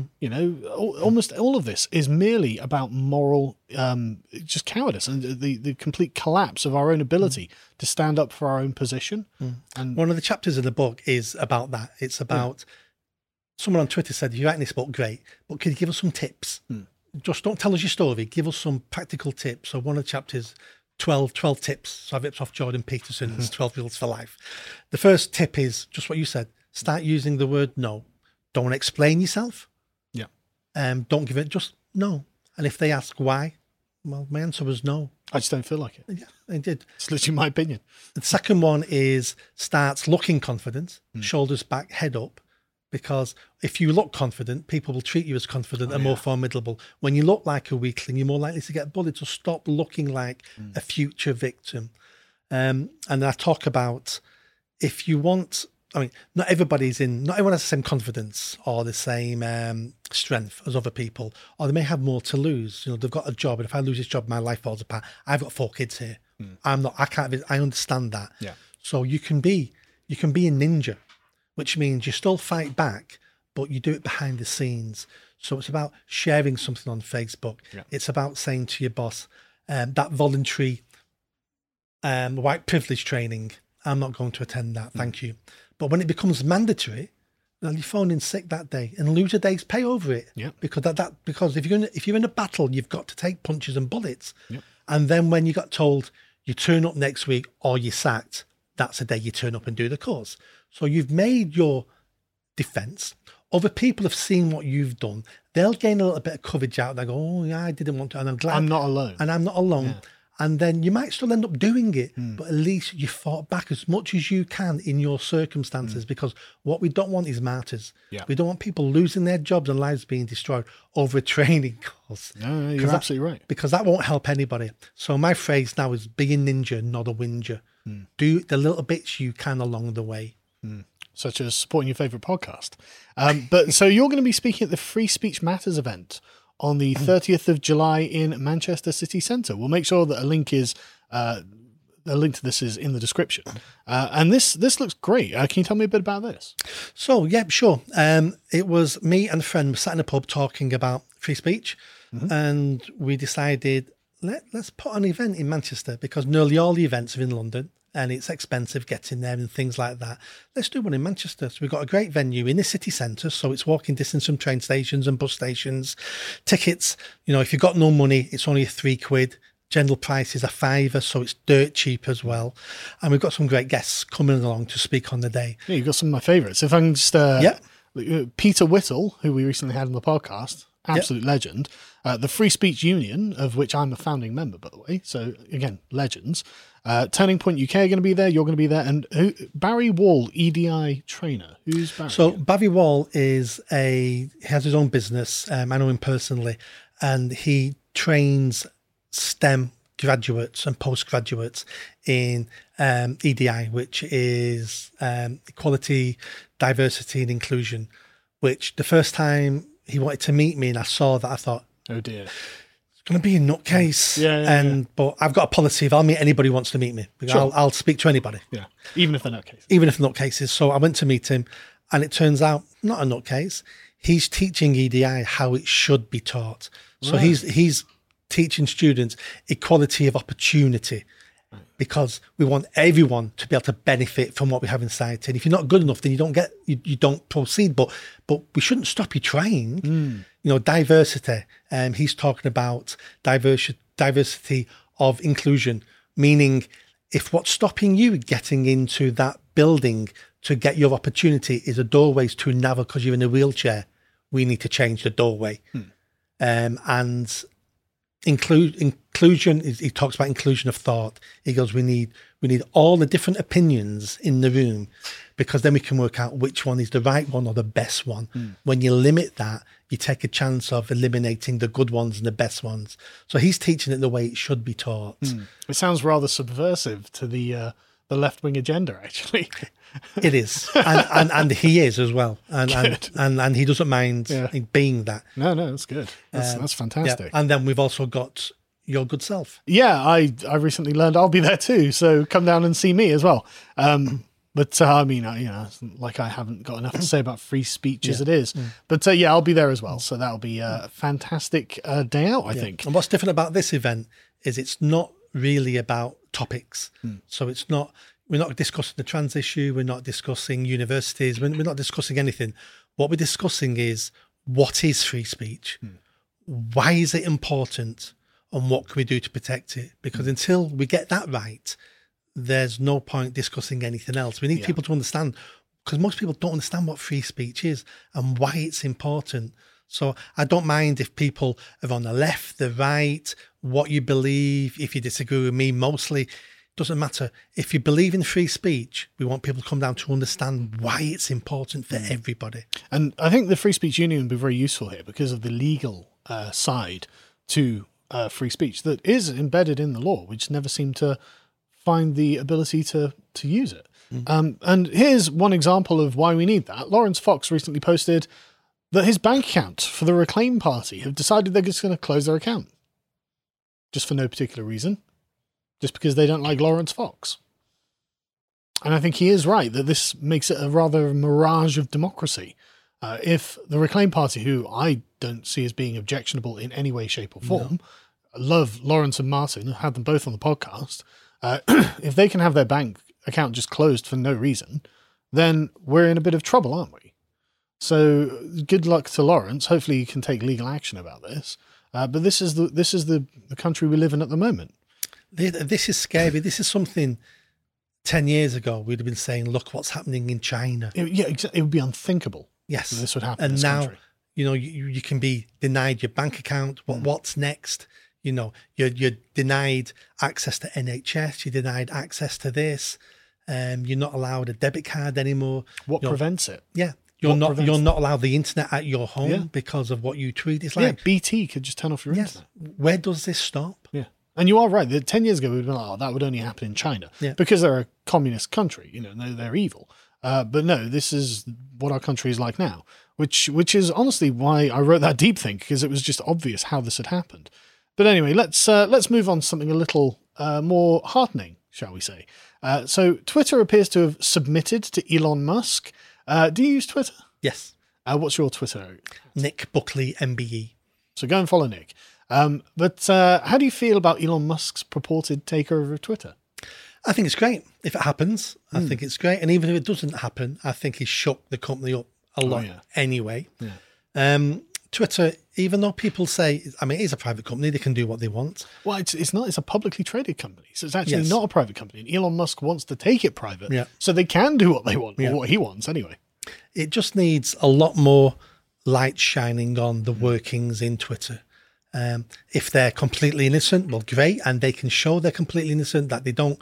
Almost all of this is merely about moral, just cowardice and the complete collapse of our own ability to stand up for our own position. And one of the chapters of the book is about that. It's about someone on Twitter said, "If you're writing this book, great, but can you give us some tips? Just don't tell us your story. Give us some practical tips." So one of the chapters, 12 tips. So I've ripped off Jordan Peterson's 12 Rules for Life. The first tip is just what you said. Start using the word no. Don't explain yourself. Don't give it, just no. And if they ask why, well, my answer was no. I just don't feel like it. Yeah, I did. It's literally my opinion. The second one is start looking confident, shoulders back, head up. Because if you look confident, people will treat you as confident and more formidable. When you look like a weakling, you're more likely to get bullied. So stop looking like a future victim. And I talk about, if you want, not everyone has the same confidence or the same strength as other people, or they may have more to lose. They've got a job, and if I lose this job, my life falls apart. I've got 4 kids here. I understand that. Yeah. So you can be a ninja, which means you still fight back, but you do it behind the scenes. So it's about sharing something on Facebook. Yeah. It's about saying to your boss, that voluntary white privilege training, I'm not going to attend that, thank you. But when it becomes mandatory, then you phone in sick that day and lose a day's pay over it. Yeah. Because if you're in a battle, you've got to take punches and bullets. Yep. And then when you got told you turn up next week or you're sacked, that's the day you turn up and do the course. So you've made your defense. Other people have seen what you've done. They'll gain a little bit of courage out. They go, oh yeah, I didn't want to. And I'm glad I'm not alone. And I'm not alone. Yeah. And then you might still end up doing it, but at least you fought back as much as you can in your circumstances, because what we don't want is martyrs. Yeah. We don't want people losing their jobs and lives being destroyed over a training course. No, you're absolutely right. Because that won't help anybody. So my phrase now is be a ninja, not a whinger. Do the little bits you can along the way. Such as supporting your favourite podcast. But so you're going to be speaking at the Free Speech Matters event on the 30th of July in Manchester City Centre. We'll make sure that a link to this is in the description. And this looks great. Can you tell me a bit about this? So, yeah, sure. It was me and a friend sat in a pub talking about free speech, and we decided, let's put an event in Manchester, because nearly all the events are in London and it's expensive getting there and things like that. Let's do one in Manchester. So we've got a great venue in the city centre, so it's walking distance from train stations and bus stations. Tickets, if you've got no money, it's only £3. General price is £5, so it's dirt cheap as well. And we've got some great guests coming along to speak on the day. Yeah, you've got some of my favourites. If I can just... Peter Whittle, who we recently had on the podcast, absolute legend. The Free Speech Union, of which I'm a founding member, by the way. So, again, legends. Turning Point UK are going to be there. You're going to be there. And Barry Wall, EDI trainer. Who's Barry? So, Barry Wall he has his own business. I know him personally. And he trains STEM graduates and postgraduates in EDI, which is Equality, Diversity and Inclusion, which the first time he wanted to meet me and I saw that, I thought, oh dear, it's going to be a nutcase. But I've got a policy: if I'll meet anybody who wants to meet me, I'll speak to anybody. Yeah, even if they're nutcases. Even if they're nutcases. So I went to meet him, and it turns out not a nutcase. He's teaching EDI how it should be taught. So he's teaching students equality of opportunity, because we want everyone to be able to benefit from what we have in society. And if you're not good enough, then you don't proceed. But we shouldn't stop you trying. diversity. He's talking about diversity of inclusion, meaning if what's stopping you getting into that building to get your opportunity is a doorway too narrow because you're in a wheelchair, we need to change the doorway. And inclusion, he talks about inclusion of thought. He goes, we need all the different opinions in the room, because then we can work out which one is the right one or the best one. When you limit that, you take a chance of eliminating the good ones and the best ones. So he's teaching it the way it should be taught. It sounds rather subversive to the left-wing agenda, actually. It is, and he is as well, and he doesn't mind being that. No, that's good. That's fantastic. Yeah. And then we've also got your good self. Yeah, I recently learned I'll be there too, so come down and see me as well. But I mean, it's like I haven't got enough to say about free speech as it is. But I'll be there as well. So that'll be a fantastic day out, I think. And what's different about this event is it's not really about topics. So we're not discussing the trans issue. We're not discussing universities. We're not discussing anything. What we're discussing is, what is free speech? Why is it important? And what can we do to protect it? Because until we get that right, there's no point discussing anything else. We need people to understand, because most people don't understand what free speech is and why it's important. So I don't mind if people are on the left, the right, what you believe. If you disagree with me, mostly doesn't matter. If you believe in free speech, we want people to come down to understand why it's important for everybody. And I think the Free Speech Union would be very useful here because of the legal side to free speech that is embedded in the law. We just never seem to find the ability to use it. And here's one example of why we need that. Lawrence Fox recently posted that his bank account for the Reclaim Party have decided they're just going to close their account. Just for no particular reason. Just because they don't like Lawrence Fox. And I think he is right that this makes it a rather mirage of democracy. If the Reclaim Party, who I don't see as being objectionable in any way, shape or form, love Lawrence and Martin, had them both on the podcast, if they can have their bank account just closed for no reason, then we're in a bit of trouble, aren't we? So good luck to Lawrence. Hopefully you can take legal action about this. But this is the country we live in at the moment. This is scary. This is something 10 years ago we'd have been saying, look what's happening in China. It would be unthinkable. Yes. That this would happen and in this now, country. You can be denied your bank account. What's next? You're denied access to NHS. You're denied access to this. You're not allowed a debit card anymore. What prevents it? Yeah. You're not allowed the internet at your home because of what you tweet. It's like BT could just turn off your internet. Where does this stop? Yeah. And you are right. 10 years ago, we'd been like, that would only happen in China because they're a communist country. They're evil. But no, this is what our country is like now, which is honestly why I wrote that deep think, because it was just obvious how this had happened. But anyway, let's move on to something a little more heartening, shall we say. So Twitter appears to have submitted to Elon Musk. Do you use Twitter? Yes. What's your Twitter? Nick Buckley, MBE. So go and follow Nick. But how do you feel about Elon Musk's purported takeover of Twitter? I think it's great if it happens. I think it's great. And even if it doesn't happen, I think he's shook the company up a lot anyway. Yeah. Twitter, even though people say, it is a private company, they can do what they want. Well, it's not. It's a publicly traded company. So it's actually not a private company. And Elon Musk wants to take it private so they can do what they want, or what he wants anyway. It just needs a lot more light shining on the workings in Twitter. If they're completely innocent, well, great. And they can show they're completely innocent, that they don't,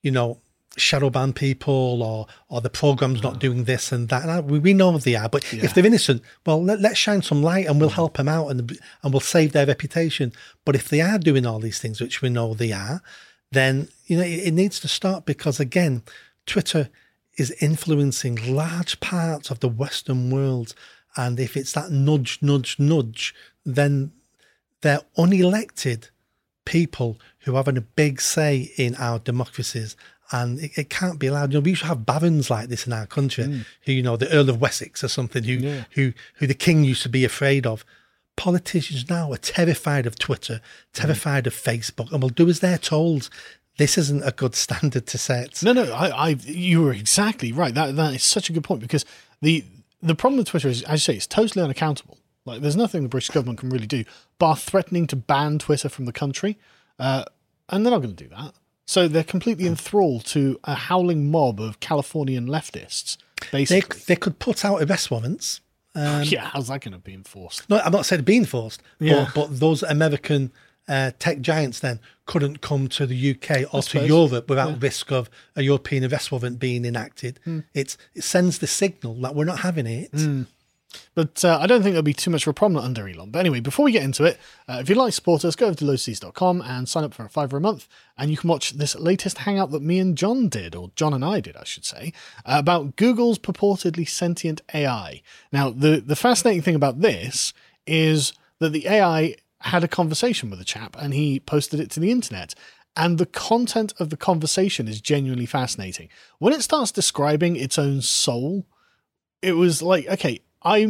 shadow ban people or the program's not doing this and that. And we know they are, but if they're innocent, well, let's shine some light and we'll help them out and we'll save their reputation. But if they are doing all these things, which we know they are, then, it needs to stop, because again, Twitter is influencing large parts of the Western world. And if it's that nudge, nudge, nudge, then they're unelected people who are having a big say in our democracies, and it can't be allowed. We used to have barons like this in our country, who, the Earl of Wessex or something, who the king used to be afraid of. Politicians now are terrified of Twitter, terrified of Facebook, and will do as they're told. This isn't a good standard to set. No, you were exactly right. That is such a good point, because the problem with Twitter is, as you say, it's totally unaccountable. Like, there's nothing the British government can really do, bar threatening to ban Twitter from the country. And they're not going to do that. So they're completely enthralled to a howling mob of Californian leftists, basically. They could put out arrest warrants. Yeah, how's that going to be enforced? No, I'm not saying being forced, Yeah. but those American tech giants then couldn't come to the UK or to suppose. Europe without risk of a European arrest warrant being enacted. It sends the signal that we're not having it. But I don't think there'll be too much of a problem under Elon. But anyway, before we get into it, if you'd like to support us, go over to lowseas.com and sign up for a $5 a month. And you can watch this latest hangout that me and John did, or John and I did, I should say, about Google's purportedly sentient AI. Now, the fascinating thing about this is that the AI had a conversation with a chap and he posted it to the internet. And the content of the conversation is genuinely fascinating. When it starts describing its own soul, it was like, okay,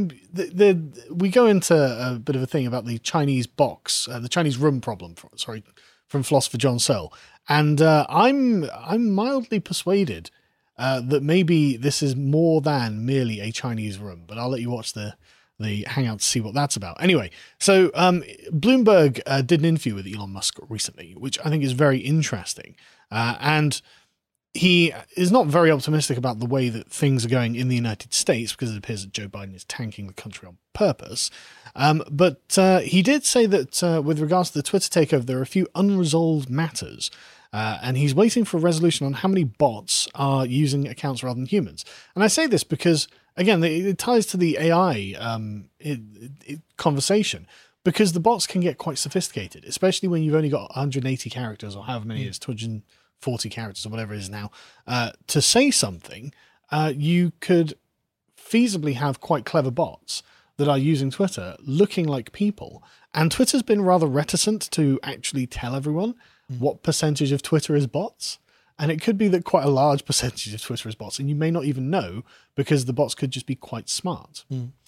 we go into a bit of a thing about the Chinese box, the Chinese room problem, from philosopher John Searle. And I'm mildly persuaded that maybe this is more than merely a Chinese room, but I'll let you watch the hangout to see what that's about. Anyway, so Bloomberg did an interview with Elon Musk recently, which I think is very interesting. And he is not very optimistic about the way that things are going in the United States, because it appears that Joe Biden is tanking the country on purpose. But he did say that with regards to the Twitter takeover, there are a few unresolved matters. And he's waiting for a resolution on how many bots are using accounts rather than humans. And I say this because, again, it ties to the AI conversation, because the bots can get quite sophisticated, especially when you've only got 180 characters or however many it is, 240 characters or whatever it is now, to say something. You could feasibly have quite clever bots that are using Twitter looking like people. And Twitter's been rather reticent to actually tell everyone what percentage of Twitter is bots. And it could be that quite a large percentage of Twitter is bots, and you may not even know, because the bots could just be quite smart.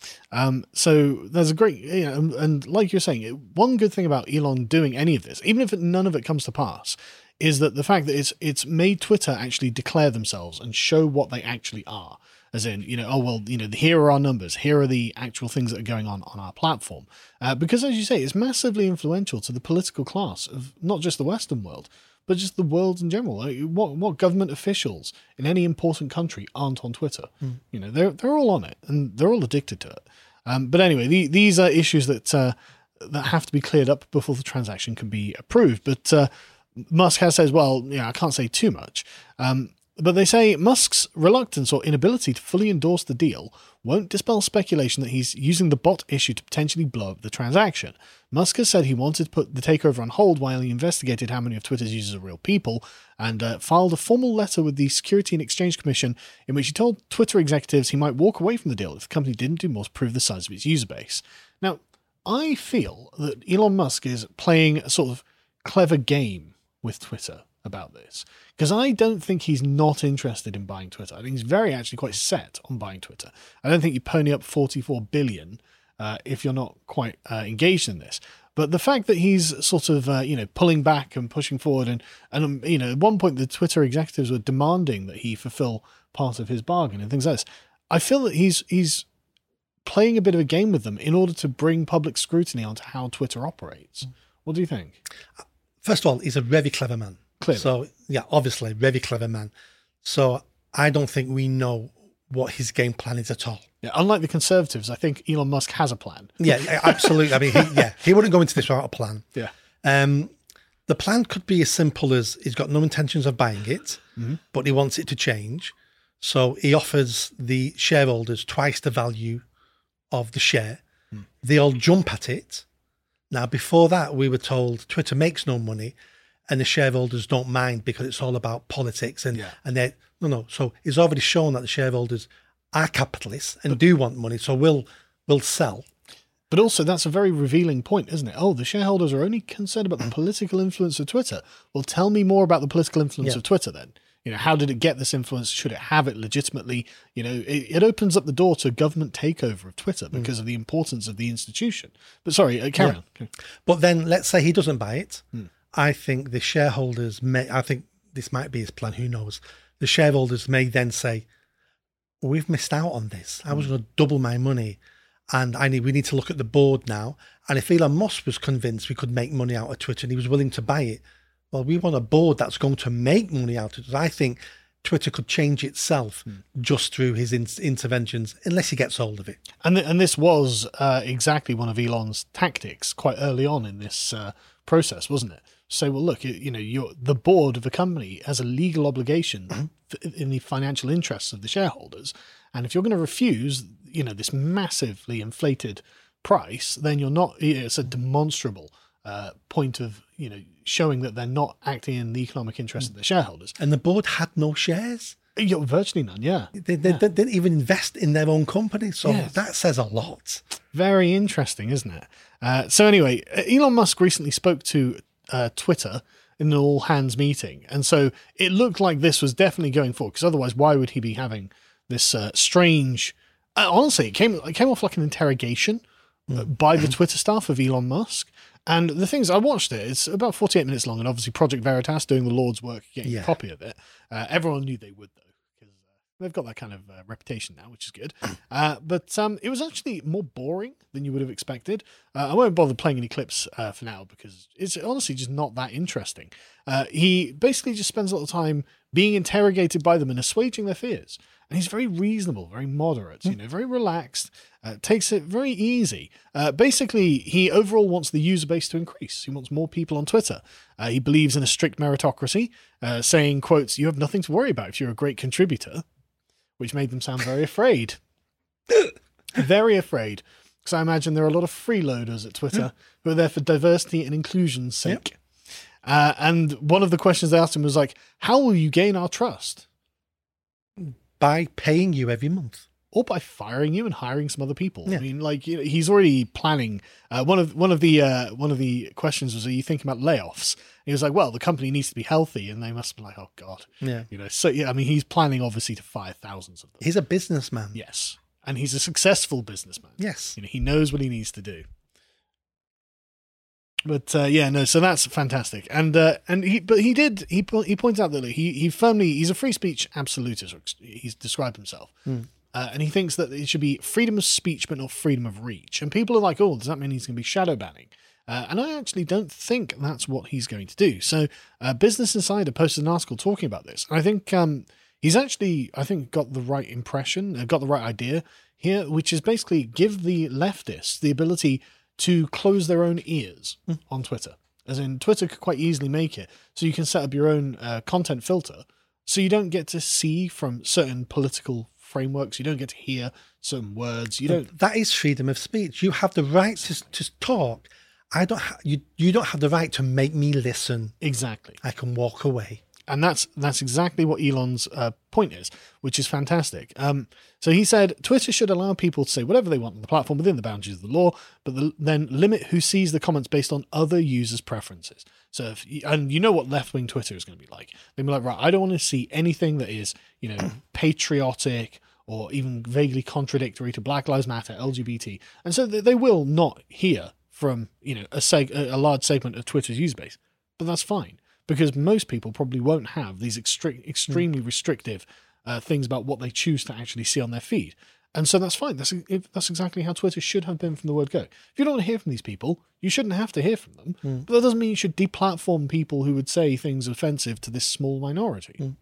So there's a great, and like you're saying, one good thing about Elon doing any of this, even if none of it comes to pass, is that the fact that it's made Twitter actually declare themselves and show what they actually are. As in, here are our numbers. Here are the actual things that are going on our platform. Because, as you say, it's massively influential to the political class of not just the Western world, but just the world in general. Like, what government officials in any important country aren't on Twitter? They're all on it, and they're all addicted to it. But anyway, these are issues that have to be cleared up before the transaction can be approved. But Musk has said, well, I can't say too much. But they say Musk's reluctance or inability to fully endorse the deal won't dispel speculation that he's using the bot issue to potentially blow up the transaction. Musk has said he wanted to put the takeover on hold while he investigated how many of Twitter's users are real people, and filed a formal letter with the Security and Exchange Commission in which he told Twitter executives he might walk away from the deal if the company didn't do more to prove the size of its user base. Now, I feel that Elon Musk is playing a sort of clever game with Twitter about this, because I don't think he's not interested in buying Twitter. I think he's actually quite set on buying Twitter. I don't think you pony up 44 billion if you're not quite engaged in this. But the fact that he's sort of pulling back and pushing forward, and at one point the Twitter executives were demanding that he fulfill part of his bargain and things like this. I feel that he's playing a bit of a game with them in order to bring public scrutiny onto how Twitter operates. What do you think? First of all, he's a very clever man. Clearly. So, yeah, obviously, very clever man. So I don't think we know what his game plan is at all. Yeah, unlike the Conservatives, I think Elon Musk has a plan. Yeah, absolutely. I mean, he wouldn't go into this without a plan. Yeah. The plan could be as simple as he's got no intentions of buying it, but he wants it to change. So he offers the shareholders twice the value of the share. They all jump at it. Now, before that, we were told Twitter makes no money, and the shareholders don't mind because it's all about politics. And they're, no. So it's already shown that the shareholders are capitalists and do want money. So we'll sell. But also, that's a very revealing point, isn't it? Oh, the shareholders are only concerned about the political influence of Twitter. Well, tell me more about the political influence of Twitter then. How did it get this influence? Should it have it legitimately? It opens up the door to a government takeover of Twitter because of the importance of the institution. But sorry, carry on. Okay. But then let's say he doesn't buy it. I think the shareholders I think this might be his plan, who knows? The shareholders may then say, we've missed out on this. I was going to double my money. and we need to look at the board now. And if Elon Musk was convinced we could make money out of Twitter and he was willing to buy it, well, we want a board that's going to make money out of it. I think Twitter could change itself just through his interventions, unless he gets hold of it. And this was exactly one of Elon's tactics quite early on in this process, wasn't it? So, well, look, the board of the company has a legal obligation in the financial interests of the shareholders. And if you're going to refuse, this massively inflated price, then it's a demonstrable point of, showing that they're not acting in the economic interest of the shareholders. And the board had no shares. Virtually none, yeah. They didn't even invest in their own company. So that says a lot. Very interesting, isn't it? So anyway, Elon Musk recently spoke to Twitter in an all-hands meeting. And so it looked like this was definitely going forward, because otherwise why would he be having this strange... honestly, it came off like an interrogation by the Twitter staff of Elon Musk. And the things, I watched it, it's about 48 minutes long, and obviously Project Veritas doing the Lord's work, getting a copy of it. Everyone knew they would, though, because they've got that kind of reputation now, which is good. But it was actually more boring than you would have expected. I won't bother playing any clips for now, because it's honestly just not that interesting. He basically just spends a lot of time being interrogated by them and assuaging their fears. And he's very reasonable, very moderate, very relaxed, takes it very easy. Basically, he overall wants the user base to increase. He wants more people on Twitter. He believes in a strict meritocracy, saying, quotes, "You have nothing to worry about if you're a great contributor," which made them sound very afraid. Very afraid. Because I imagine there are a lot of freeloaders at Twitter who are there for diversity and inclusion's sake. And one of the questions they asked him was like, how will you gain our trust? By paying you every month, or by firing you and hiring some other people. I mean, he's already planning. One of the questions was, "Are you thinking about layoffs?" And he was like, "Well, the company needs to be healthy," and they must be like, "Oh God." So I mean, he's planning obviously to fire thousands of them. He's a businessman. Yes, and he's a successful businessman. Yes, he knows what he needs to do. But so that's fantastic. And he points out that he's a free speech absolutist. He's described himself, and he thinks that it should be freedom of speech but not freedom of reach. And people are like, "Oh, does that mean he's going to be shadow banning?" And I actually don't think that's what he's going to do. So, Business Insider posted an article talking about this, and I think he's actually got the right impression, got the right idea here, which is basically give the leftists the ability to close their own ears on Twitter. As in, Twitter could quite easily make it so you can set up your own content filter, so you don't get to see from certain political frameworks, you don't get to hear certain words. That is freedom of speech. You have the right to talk. You don't have the right to make me listen. Exactly. I can walk away. And that's exactly what Elon's point is, which is fantastic. So he said, Twitter should allow people to say whatever they want on the platform within the boundaries of the law, but then limit who sees the comments based on other users' preferences. So and you know what left-wing Twitter is going to be like. They'll be like, right, I don't want to see anything that is, patriotic or even vaguely contradictory to Black Lives Matter, LGBT. And so they will not hear from, a large segment of Twitter's user base. But that's fine, because most people probably won't have these extremely restrictive things about what they choose to actually see on their feed. And so that's fine. That's exactly how Twitter should have been from the word go. If you don't want to hear from these people, you shouldn't have to hear from them. But that doesn't mean you should deplatform people who would say things offensive to this small minority.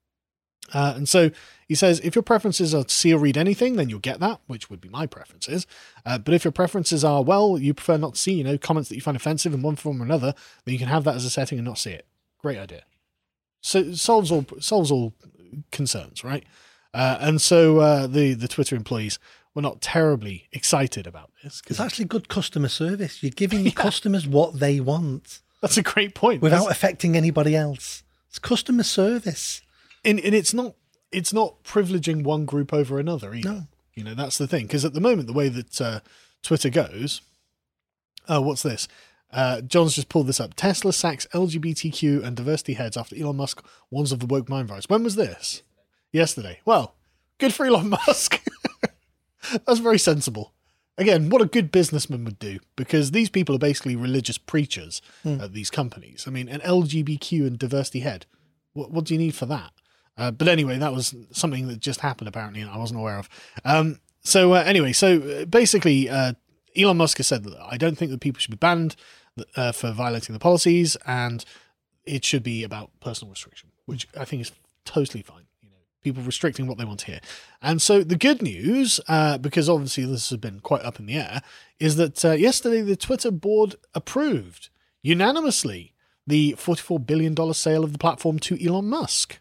And so he says, if your preferences are to see or read anything, then you'll get that, which would be my preferences. But if your preferences are, well, you prefer not to see, comments that you find offensive in one form or another, then you can have that as a setting and not see it. Great idea. So it solves all concerns, right? And so the Twitter employees were not terribly excited about this. It's actually good customer service. You're giving your customers what they want. That's a great point. Without affecting anybody else. It's customer service. And it's not privileging one group over another either. No. That's the thing. Because at the moment, the way that Twitter goes... Oh, what's this? John's just pulled this up. Tesla sacks LGBTQ and diversity heads after Elon Musk warns of the woke mind virus. When was this? Yesterday. Well, good for Elon Musk. That's very sensible. Again, what a good businessman would do, because these people are basically religious preachers at these companies. I mean, an LGBTQ and diversity head. What do you need for that? But anyway, that was something that just happened apparently, and I wasn't aware of. So anyway, basically, Elon Musk has said that I don't think that people should be banned for violating the policies, and it should be about personal restriction, which I think is totally fine. People restricting what they want to hear. And so the good news, because obviously this has been quite up in the air, is that yesterday the Twitter board approved unanimously the $44 billion sale of the platform to Elon Musk.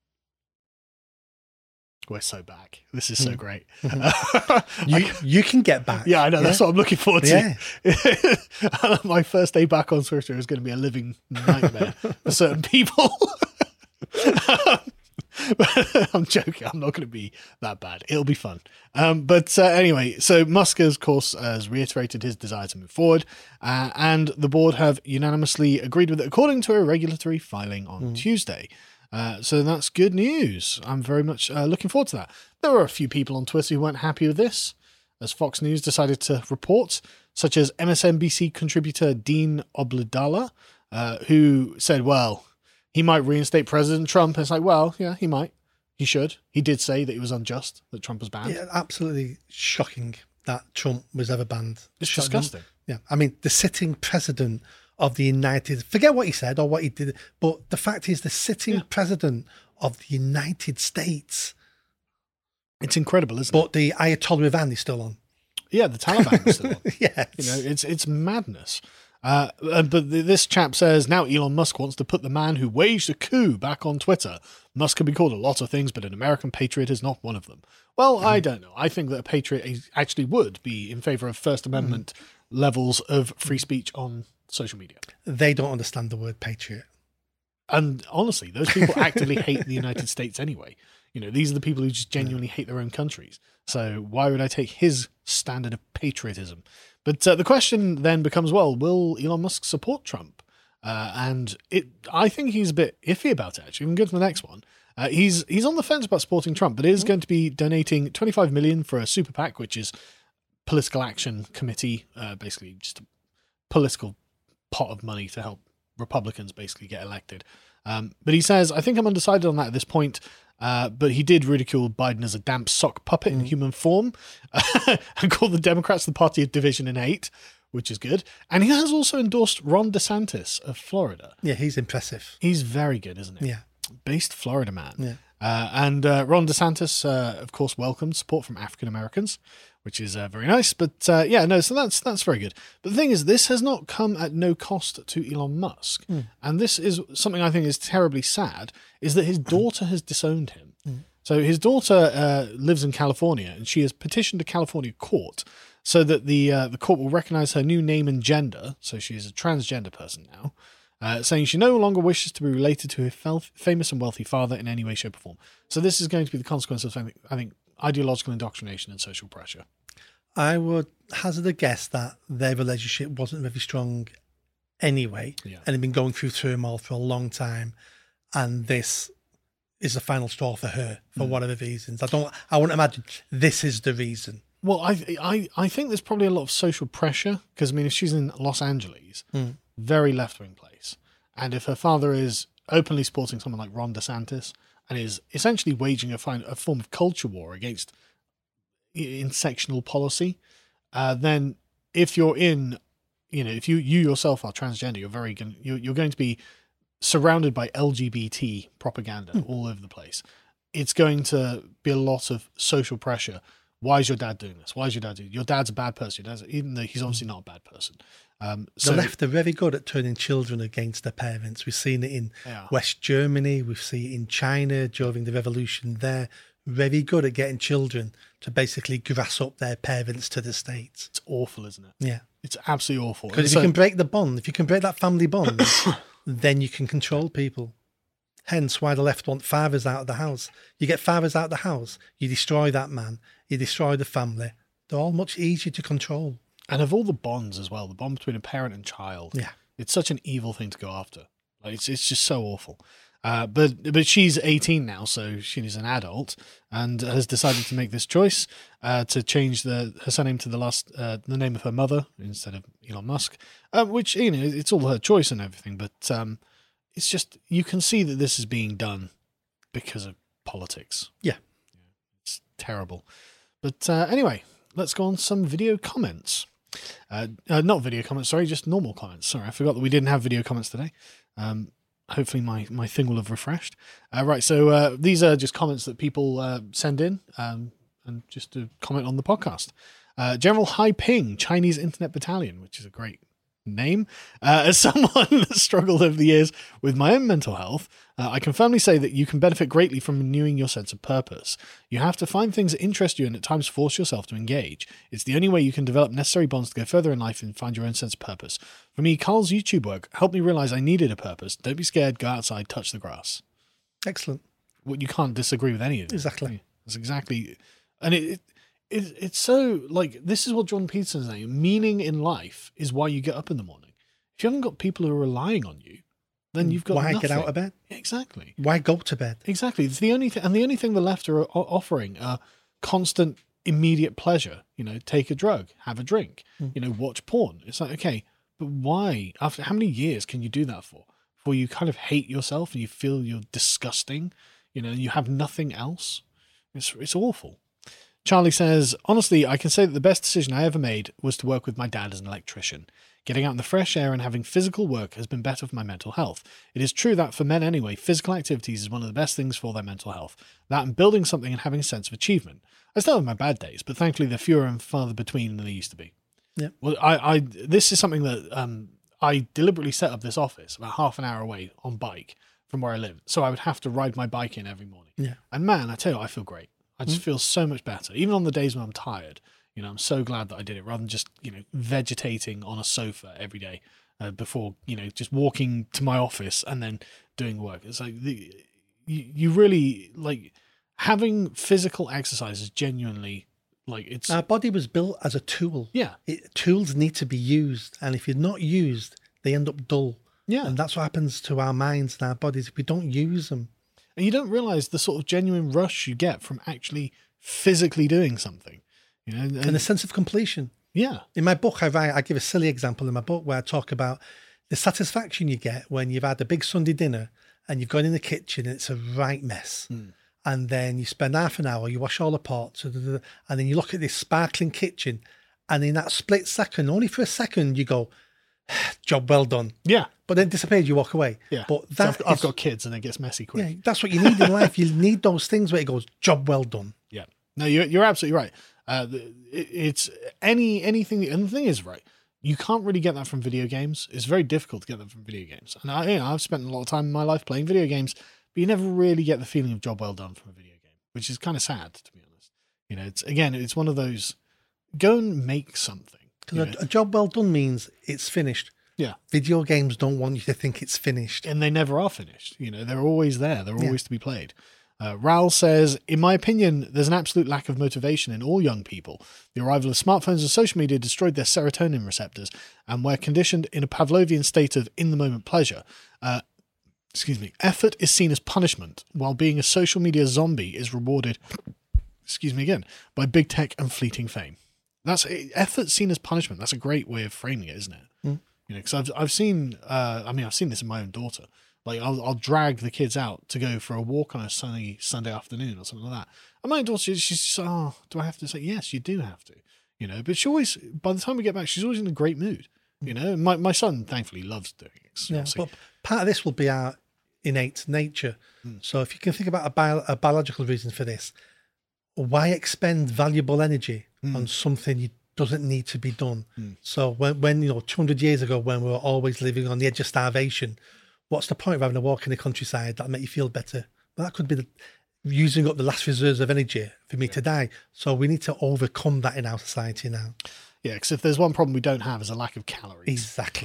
We're so back. This is so great. You can get back. Yeah, I know. That's what I'm looking forward to. Yeah. My first day back on Twitter is going to be a living nightmare for certain people. I'm joking. I'm not going to be that bad. It'll be fun. But anyway, so Musk, of course, has reiterated his desire to move forward, and the board have unanimously agreed with it, according to a regulatory filing on Tuesday. So that's good news. I'm very much looking forward to that. There were a few people on Twitter who weren't happy with this, as Fox News decided to report, such as MSNBC contributor Dean Oblidala, who said, well, he might reinstate President Trump. It's like, well, yeah, he might. He should. He did say that it was unjust that Trump was banned. Yeah, absolutely shocking that Trump was ever banned. It's disgusting. Yeah, I mean, the sitting president of the United... Forget what he said or what he did, but the fact is the sitting president of the United States. It's incredible, isn't it? But the Ayatollah Iran is still on. Yeah, the Taliban is still on. Yes. It's madness. But this chap says, now Elon Musk wants to put the man who waged a coup back on Twitter. Musk can be called a lot of things, but an American patriot is not one of them. Well, I don't know. I think that a patriot actually would be in favor of First Amendment levels of free speech on social media. They don't understand the word patriot. And honestly, those people actively hate the United States anyway. These are the people who just genuinely hate their own countries. So why would I take his standard of patriotism? But the question then becomes, well, will Elon Musk support Trump? And I think he's a bit iffy about it, actually. We can go to the next one. He's on the fence about supporting Trump, but is going to be donating $25 million for a super PAC, which is Political Action Committee, basically just a political pot of money to help Republicans basically get elected. But he says, I think I'm undecided on that at this point. But he did ridicule Biden as a damp sock puppet in human form and called the Democrats the party of division and hate, which is good. And he has also endorsed Ron DeSantis of Florida. Yeah, he's impressive. He's very good, isn't he? Yeah. Based Florida man. Yeah. And Ron DeSantis, of course, welcomed support from African Americans, which is very nice. But so that's very good. But the thing is, this has not come at no cost to Elon Musk. And this is something I think is terribly sad, is that his daughter has disowned him. So his daughter lives in California, and she has petitioned a California court so that the court will recognize her new name and gender. So she is a transgender person now. Saying she no longer wishes to be related to her famous and wealthy father in any way, shape, or form. So this is going to be the consequence of something, I think, ideological indoctrination and social pressure. I would hazard a guess that their relationship wasn't very strong anyway, and had been going through turmoil for a long time, and this is the final straw for her for whatever reasons. I wouldn't imagine this is the reason. Well, I think there's probably a lot of social pressure because, I mean, if she's in Los Angeles, very left-wing place, and if her father is openly supporting someone like Ron DeSantis and is essentially waging a form of culture war against intersectional policy, then if you're if you yourself are transgender, you're going to be surrounded by LGBT propaganda all over the place. It's going to be a lot of social pressure. Why is your dad doing this? Why is your dad doing this? Your dad's a bad person. Even though he's obviously not a bad person. The left are very good at turning children against their parents. We've seen it in West Germany. We've seen it in China during the revolution there. Very good at getting children to basically grass up their parents to the state. It's awful, isn't it? Yeah. It's absolutely awful. Because if you can break the bond, if you can break that family bond, then you can control people. Hence why the left want fathers out of the house. You get fathers out of the house, you destroy that man, you destroy the family. They're all much easier to control. And of all the bonds as well, the bond between a parent and child, it's such an evil thing to go after. Like, it's just so awful. But she's 18 now, so she's an adult, and has decided to make this choice to change her surname to the name of her mother instead of Elon Musk, which, it's all her choice and everything. But it's just, you can see that this is being done because of politics. Yeah, it's terrible. But anyway, let's go on some video comments. Not video comments, sorry, just normal comments. Sorry, I forgot that we didn't have video comments today. Hopefully my thing will have refreshed. Right, so these are just comments that people send in and just to comment on the podcast. General Hai Ping, Chinese Internet Battalion, which is a great name. As someone that struggled over the years with my own mental health, I can firmly say that you can benefit greatly from renewing your sense of purpose. You have to find things that interest you and at times force yourself to engage. It's the only way you can develop necessary bonds to go further in life and find your own sense of purpose. For me, Carl's YouTube work helped me realize I needed a purpose. Don't be scared, go outside, touch the grass. Excellent. Well, you can't disagree with any of it. Exactly. That's exactly. And it's so, like, this is what Jordan Peterson is saying. Meaning in life is why you get up in the morning. If you haven't got people who are relying on you, then you've got why nothing. get out of bed? Exactly. Why go to bed? Exactly. It's the only thing, and the only thing the left are offering are constant, immediate pleasure. You know, take a drug, have a drink, you know, watch porn. It's like, okay, but why? After how many years can you do that for? Before you kind of hate yourself and you feel you're disgusting, you know, you have nothing else. It's awful. Charlie says, honestly, I can say that the best decision I ever made was to work with my dad as an electrician. Getting out in the fresh air and having physical work has been better for my mental health. It is true that for men anyway, physical activities is one of the best things for their mental health. That and building something and having a sense of achievement. I still have my bad days, but thankfully they're fewer and farther between than they used to be. Yeah. Well, this is something that I deliberately set up this office about half an hour away on bike from where I live. So I would have to ride my bike in every morning. Yeah. And man, I tell you, I feel great. I just feel so much better. Even on the days when I'm tired, you know, I'm so glad that I did it rather than just, you know, vegetating on a sofa every day before, you know, just walking to my office and then doing work. It's like you really, like, having physical exercise is genuinely, like, it's... Our body was built as a tool. Yeah. Tools need to be used. And if you're not used, they end up dull. Yeah. And that's what happens to our minds and our bodies if we don't use them. And you don't realize the sort of genuine rush you get from actually physically doing something, you know, and a sense of completion. Yeah. In my book, I give a silly example in my book where I talk about the satisfaction you get when you've had a big Sunday dinner and you've gone in the kitchen and it's a right mess. And then you spend half an hour, you wash all the pots, and then you look at this sparkling kitchen, and in that split second, only for a second, you go, job well done. Yeah. But then it disappears, you walk away. Yeah. But I've got kids and it gets messy quick. Yeah, that's what you need in life. You need those things where it goes, job well done. Yeah. No, you're absolutely right. It's anything, and the thing is, right, you can't really get that from video games. It's very difficult to get that from video games. And I've spent a lot of time in my life playing video games, but you never really get the feeling of job well done from a video game, which is kind of sad, to be honest. You know, it's one of those, go and make something. Because a job well done means it's finished. Yeah. Video games don't want you to think it's finished. And they never are finished. You know, they're always there. They're always to be played. Raoul says, in my opinion, there's an absolute lack of motivation in all young people. The arrival of smartphones and social media destroyed their serotonin receptors, and we're conditioned in a Pavlovian state of in-the-moment pleasure. Effort is seen as punishment, while being a social media zombie is rewarded, by big tech and fleeting fame. That's effort seen as punishment. That's a great way of framing it, isn't it? You know, because I've seen, I've seen this in my own daughter. Like, I'll drag the kids out to go for a walk on a sunny Sunday afternoon or something like that. And my daughter, she's just, do I have to say? Yes, you do have to. You know, but she always, by the time we get back, she's always in a great mood. You know, my son, thankfully, loves doing it. Yeah, but part of this will be our innate nature. So if you can think about a biological reason for this, why expend valuable energy on something doesn't need to be done? So when 200 years ago, when we were always living on the edge of starvation, what's the point of having a walk in the countryside that'll make you feel better? Well, that could be using up the last reserves of energy for me to die. So we need to overcome that in our society now. Yeah, because if there's one problem we don't have is a lack of calories. Exactly.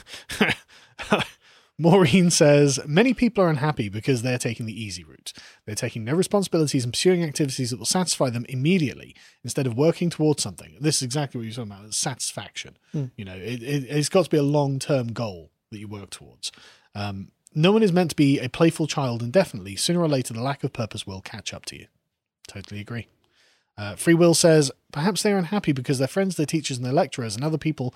Maureen says, many people are unhappy because they're taking the easy route. They're taking no responsibilities and pursuing activities that will satisfy them immediately instead of working towards something. This is exactly what you're talking about, satisfaction. You know, it's got to be a long-term goal that you work towards. No one is meant to be a playful child indefinitely. Sooner or later, the lack of purpose will catch up to you. Totally agree. Free Will says, perhaps they're unhappy because their friends, their teachers, and their lecturers and other people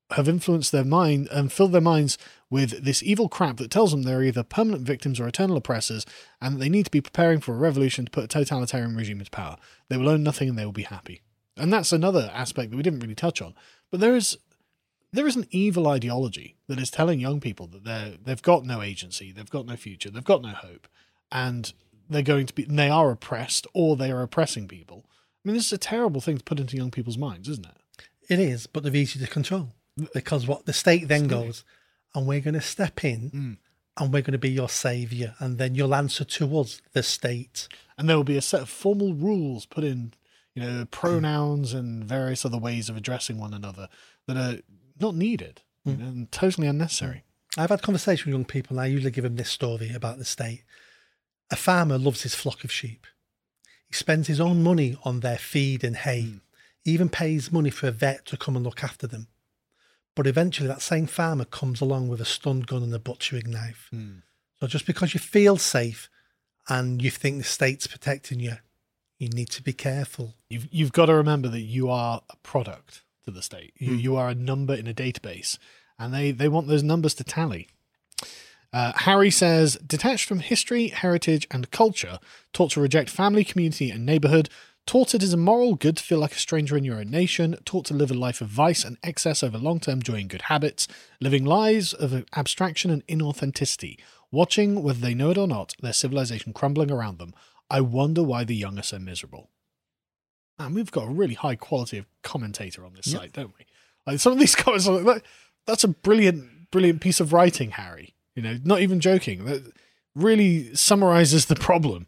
have influenced their mind and filled their minds with this evil crap that tells them they're either permanent victims or eternal oppressors, and that they need to be preparing for a revolution to put a totalitarian regime into power. They will own nothing and they will be happy. And that's another aspect that we didn't really touch on. But there is an evil ideology that is telling young people that they've got no agency, they've got no future, they've got no hope, and they are oppressed, or they are oppressing people. I mean, this is a terrible thing to put into young people's minds, isn't it? It is, but they're easy to control, because what the state then goes, and we're going to step in and we're going to be your saviour, and then you'll answer to us, the state. And there will be a set of formal rules put in, pronouns and various other ways of addressing one another that are not needed and totally unnecessary. I've had conversations with young people, and I usually give them this story about the state. A farmer loves his flock of sheep. He spends his own money on their feed and hay. He even pays money for a vet to come and look after them. But eventually that same farmer comes along with a stun gun and a butchering knife. So just because you feel safe and you think the state's protecting you, you need to be careful. You've got to remember that you are a product to the state. You are a number in a database, and they want those numbers to tally. Harry says, detached from history, heritage, and culture, taught to reject family, community, and neighbourhood, taught it is a moral good to feel like a stranger in your own nation, taught to live a life of vice and excess over long-term joy and good habits, living lives of abstraction and inauthenticity, watching, whether they know it or not, their civilization crumbling around them. I wonder why the young are so miserable. And we've got a really high quality of commentator on this site, don't we? Like, some of these comments are like, that's a brilliant piece of writing, Harry. Not even joking. That really summarizes the problem.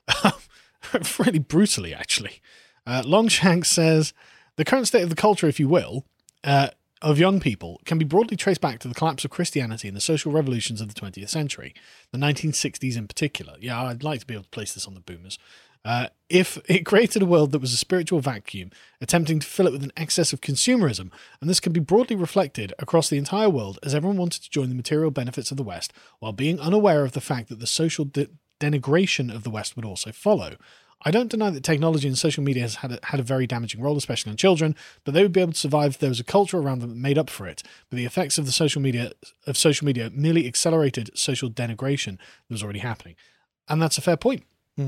Really brutally, actually. Longshanks says, the current state of the culture, if you will, of young people can be broadly traced back to the collapse of Christianity and the social revolutions of the 20th century, the 1960s in particular. Yeah, I'd like to be able to place this on the boomers. If it created a world that was a spiritual vacuum, attempting to fill it with an excess of consumerism, and this can be broadly reflected across the entire world as everyone wanted to join the material benefits of the West, while being unaware of the fact that the social denigration of the West would also follow. I don't deny that technology and social media has had a very damaging role, especially on children, but they would be able to survive if there was a culture around them that made up for it. But the effects of social media merely accelerated social denigration that was already happening. And that's a fair point.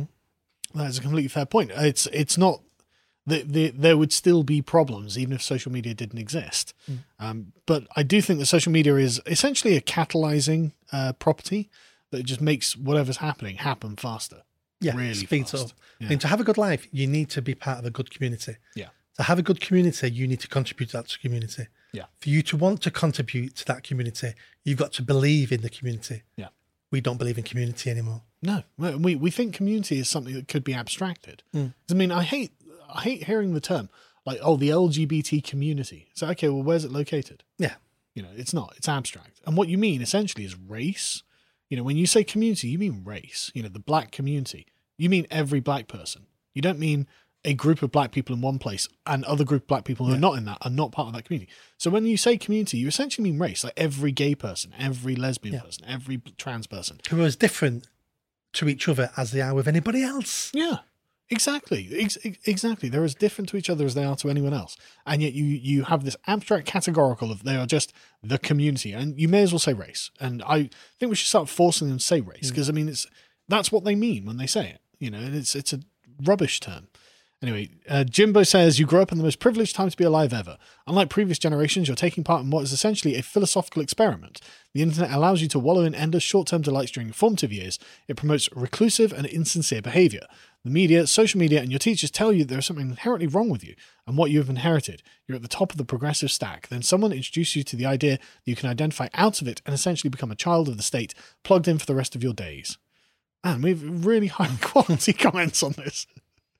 That is a completely fair point. It's not that there would still be problems even if social media didn't exist. But I do think that social media is essentially a catalyzing property that just makes whatever's happening happen faster. Yeah, really speeds fast. up. Yeah. I mean, to have a good life, you need to be part of a good community. Yeah. To have a good community, you need to contribute to that community. Yeah. For you to want to contribute to that community, you've got to believe in the community. Yeah. We don't believe in community anymore. No, we think community is something that could be abstracted. I mean, I hate hearing the term like, oh, the LGBT community. So, okay, well, where's it located? Yeah. It's not. It's abstract. And what you mean essentially is race. When you say community, you mean race. The black community. You mean every black person. You don't mean a group of black people in one place and other group of black people who are not in that are not part of that community. So when you say community, you essentially mean race, like every gay person, every lesbian person, every trans person. Who are as different to each other as they are with anybody else. Yeah, exactly. Exactly. They're as different to each other as they are to anyone else. And yet you have this abstract categorical of they are just the community. And you may as well say race. And I think we should start forcing them to say race because, I mean, that's what they mean when they say it. And it's a rubbish term. Anyway, Jimbo says, you grew up in the most privileged time to be alive ever. Unlike previous generations, you're taking part in what is essentially a philosophical experiment. The internet allows you to wallow in endless short-term delights during your formative years. It promotes reclusive and insincere behavior. The media, social media, and your teachers tell you there is something inherently wrong with you and what you have inherited. You're at the top of the progressive stack. Then someone introduces you to the idea that you can identify out of it and essentially become a child of the state, plugged in for the rest of your days. And we have really high quality comments on this.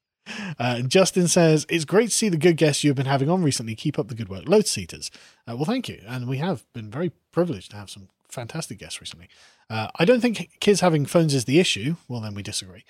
Justin says, it's great to see the good guests you've been having on recently. Keep up the good work. Lotus Eaters. Well, thank you. And we have been very privileged to have some fantastic guests recently. I don't think kids having phones is the issue. Well, then we disagree.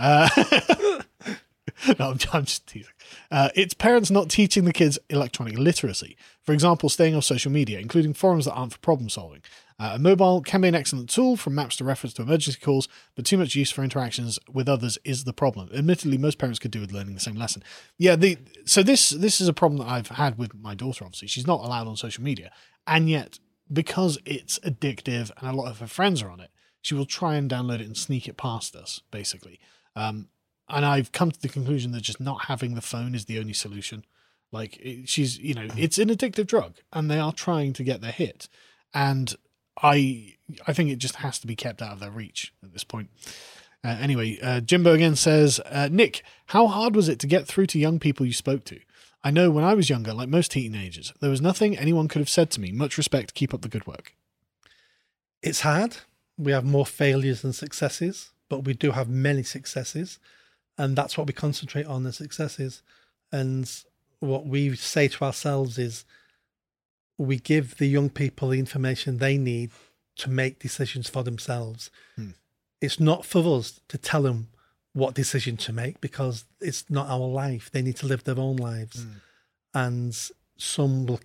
No, I'm just teasing. It's parents not teaching the kids electronic literacy. For example, staying off social media, including forums that aren't for problem solving. A mobile can be an excellent tool from maps to reference to emergency calls, but too much use for interactions with others is the problem. Admittedly, most parents could do with learning the same lesson. Yeah, so this is a problem that I've had with my daughter, obviously. She's not allowed on social media. And yet, because it's addictive and a lot of her friends are on it, she will try and download it and sneak it past us, basically. And I've come to the conclusion that just not having the phone is the only solution. Like, she's, it's an addictive drug, and they are trying to get their hit. And I think it just has to be kept out of their reach at this point. Anyway, Jimbo again says, Nick, how hard was it to get through to young people you spoke to? I know when I was younger, like most teenagers, there was nothing anyone could have said to me. Much respect. Keep up the good work. It's hard. We have more failures than successes, but we do have many successes. And that's what we concentrate on, the successes. And what we say to ourselves is we give the young people the information they need to make decisions for themselves. It's not for us to tell them what decision to make, because it's not our life. They need to live their own lives. And some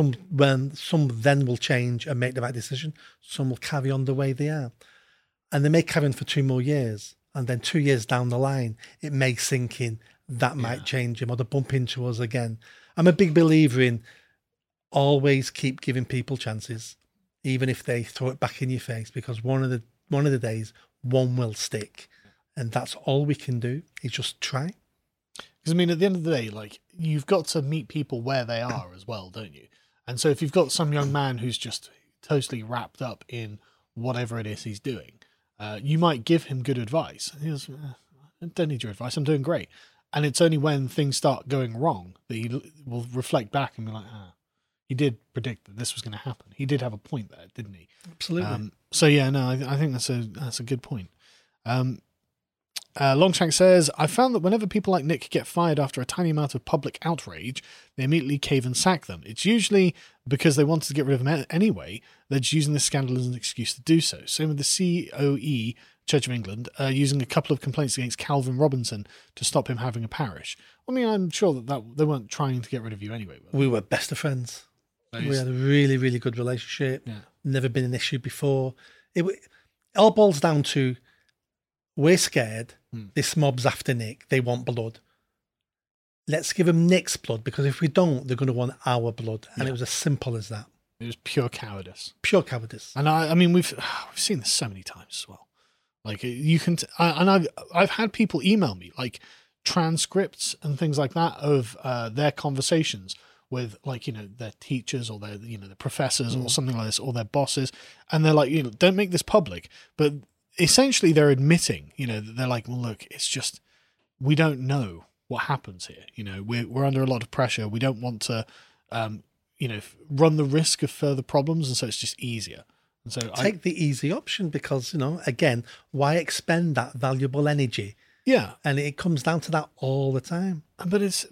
then will change and make the right decision. Some will carry on the way they are. And they may carry on for 2 more years. And then 2 years down the line, it may sink in. That might change them, or they bump into us again. I'm a big believer in always keep giving people chances, even if they throw it back in your face, because one of the days, one will stick. And that's all we can do, is just try. Because, at the end of the day, like, you've got to meet people where they are as well, don't you? And so if you've got some young man who's just totally wrapped up in whatever it is he's doing, you might give him good advice. And he goes, I don't need your advice, I'm doing great. And it's only when things start going wrong that he will reflect back and be like, he did predict that this was going to happen. He did have a point there, didn't he? Absolutely. So yeah, no, I think that's a good point. Longshank says, I found that whenever people like Nick get fired after a tiny amount of public outrage, they immediately cave and sack them. It's usually because they wanted to get rid of him anyway. They're just using this scandal as an excuse to do so. Same with the COE, Church of England, using a couple of complaints against Calvin Robinson to stop him having a parish. I'm sure that they weren't trying to get rid of you anyway. We were best of friends. We had a really, really good relationship. Yeah. Never been an issue before. It all boils down to, we're scared. This mob's after Nick. They want blood. Let's give them Nick's blood, because if we don't, they're going to want our blood. And it was as simple as that. It was pure cowardice. Pure cowardice. And we've seen this so many times as well. Like, you can, I've had people email me like transcripts and things like that of their conversations with, like, their teachers or their, their professors or something like this, or their bosses. And they're like, don't make this public. But essentially they're admitting, that they're like, well, look, it's just, we don't know what happens here. We're under a lot of pressure. We don't want to, run the risk of further problems. And so it's just easier. And so take the easy option, because, again, why expend that valuable energy? Yeah. And it comes down to that all the time. But it's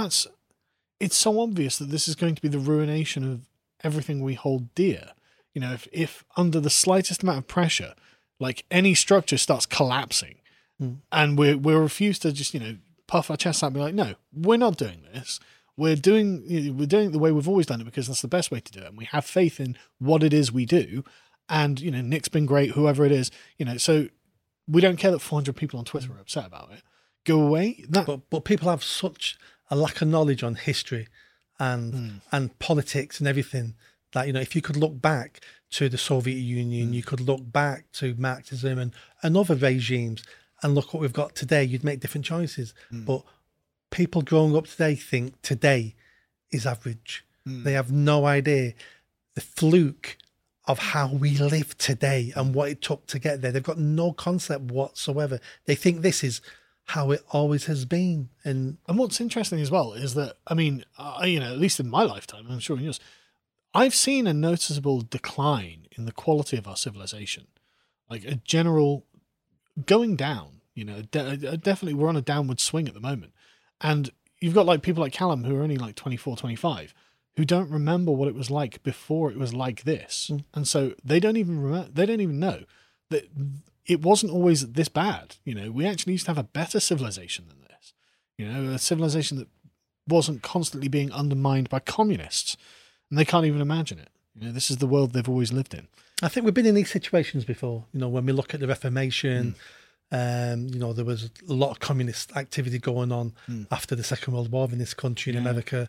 so obvious that this is going to be the ruination of everything we hold dear. If under the slightest amount of pressure, like, any structure starts collapsing, and we refuse to just, puff our chests out and be like, no, we're not doing this. We're doing it the way we've always done it, because that's the best way to do it. And we have faith in what it is we do. And, Nick's been great, whoever it is, so we don't care that 400 people on Twitter are upset about it. Go away. But people have such a lack of knowledge on history and politics and everything that, if you could look back to the Soviet Union, you could look back to Marxism and other regimes and look what we've got today, you'd make different choices. But people growing up today think today is average. They have no idea the fluke of how we live today and what it took to get there. They've got no concept whatsoever. They think this is how it always has been. And what's interesting as well is that, at least in my lifetime, I'm sure in yours, I've seen a noticeable decline in the quality of our civilization, like a general going down. Definitely we're on a downward swing at the moment. And you've got like people like Callum who are only like 24, 25, who don't remember what it was like before it was like this. And so they don't even remember, they don't even know that it wasn't always this bad. We actually used to have a better civilization than this, a civilization that wasn't constantly being undermined by communists, and they can't even imagine it. This is the world they've always lived in. I think we've been in these situations before, when we look at the Reformation, there was a lot of communist activity going on after the Second World War in this country, in America.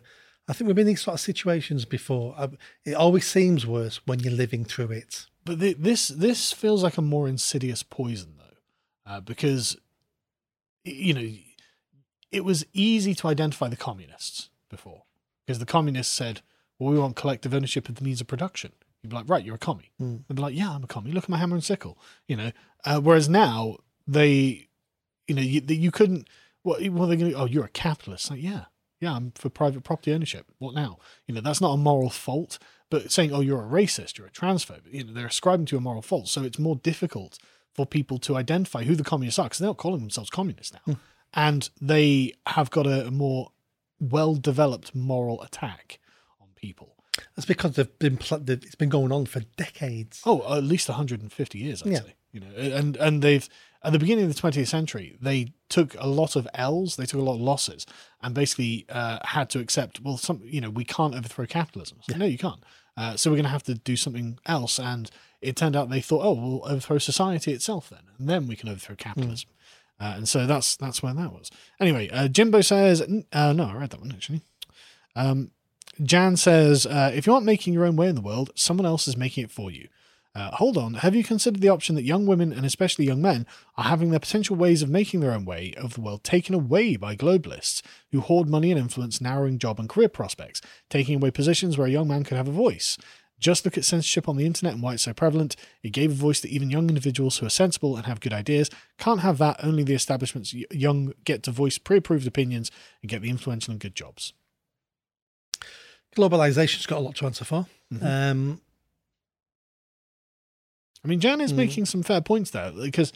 I think we've been in these sort of situations before. It always seems worse when you're living through it. But this feels like a more insidious poison, though, because, you know, it was easy to identify the communists before, because the communists said, well, we want collective ownership of the means of production. You'd be like, right, you're a commie. They'd be like, yeah, I'm a commie. Look at my hammer and sickle. You know, whereas now they, you know, you couldn't. What are they going to? Oh, you're a capitalist. Like, yeah, I'm for private property ownership. What now? You know, that's not a moral fault. But saying, oh, you're a racist, you're a transphobe, you know, they're ascribing to a moral fault. So it's more difficult for people to identify who the communists are, because they're not calling themselves communists now. And they have got a more well-developed moral attack on people. That's because it's been going on for decades. Oh, at least 150 years, I'd say. You know, and they've, at the beginning of the 20th century, they took a lot of L's, they took a lot of losses, and basically had to accept, well, we can't overthrow capitalism. So, no, you can't. So we're going to have to do something else. And it turned out they thought, oh, we'll overthrow society itself then, and then we can overthrow capitalism. And so that's where that was. Anyway, Jimbo says, no, I read that one actually. Jan says, if you aren't making your own way in the world, someone else is making it for you. Hold on, have you considered the option that young women, and especially young men, are having their potential ways of making their own way of the world taken away by globalists who hoard money and influence, narrowing job and career prospects, taking away positions where a young man could have a voice? Just look at censorship on the internet and why it's so prevalent. It gave a voice to even young individuals who are sensible and have good ideas. Can't have that. Only the establishment's young get to voice pre-approved opinions and get the influential and good jobs. Globalization's got a lot to answer for. I mean, Jan is making some fair points there, because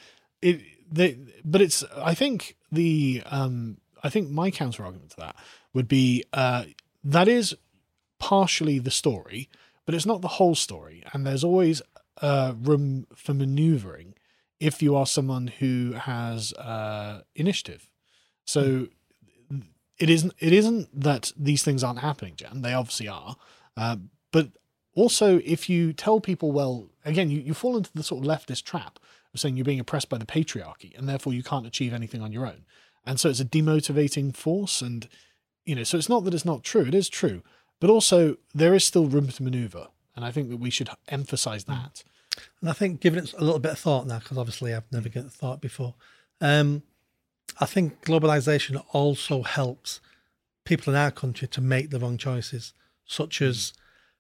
I think my counter argument to that would be that is partially the story, but it's not the whole story, and there's always room for maneuvering if you are someone who has initiative. So it isn't that these things aren't happening, Jan. They obviously are, but also, if you tell people, well, again, you fall into the sort of leftist trap of saying you're being oppressed by the patriarchy and therefore you can't achieve anything on your own. And so it's a demotivating force. And, you know, so it's not that it's not true. It is true. But also there is still room to maneuver. And I think that we should emphasize that. And I think, giving it a little bit of thought now, because obviously I've never given it thought before, I think globalization also helps people in our country to make the wrong choices, such as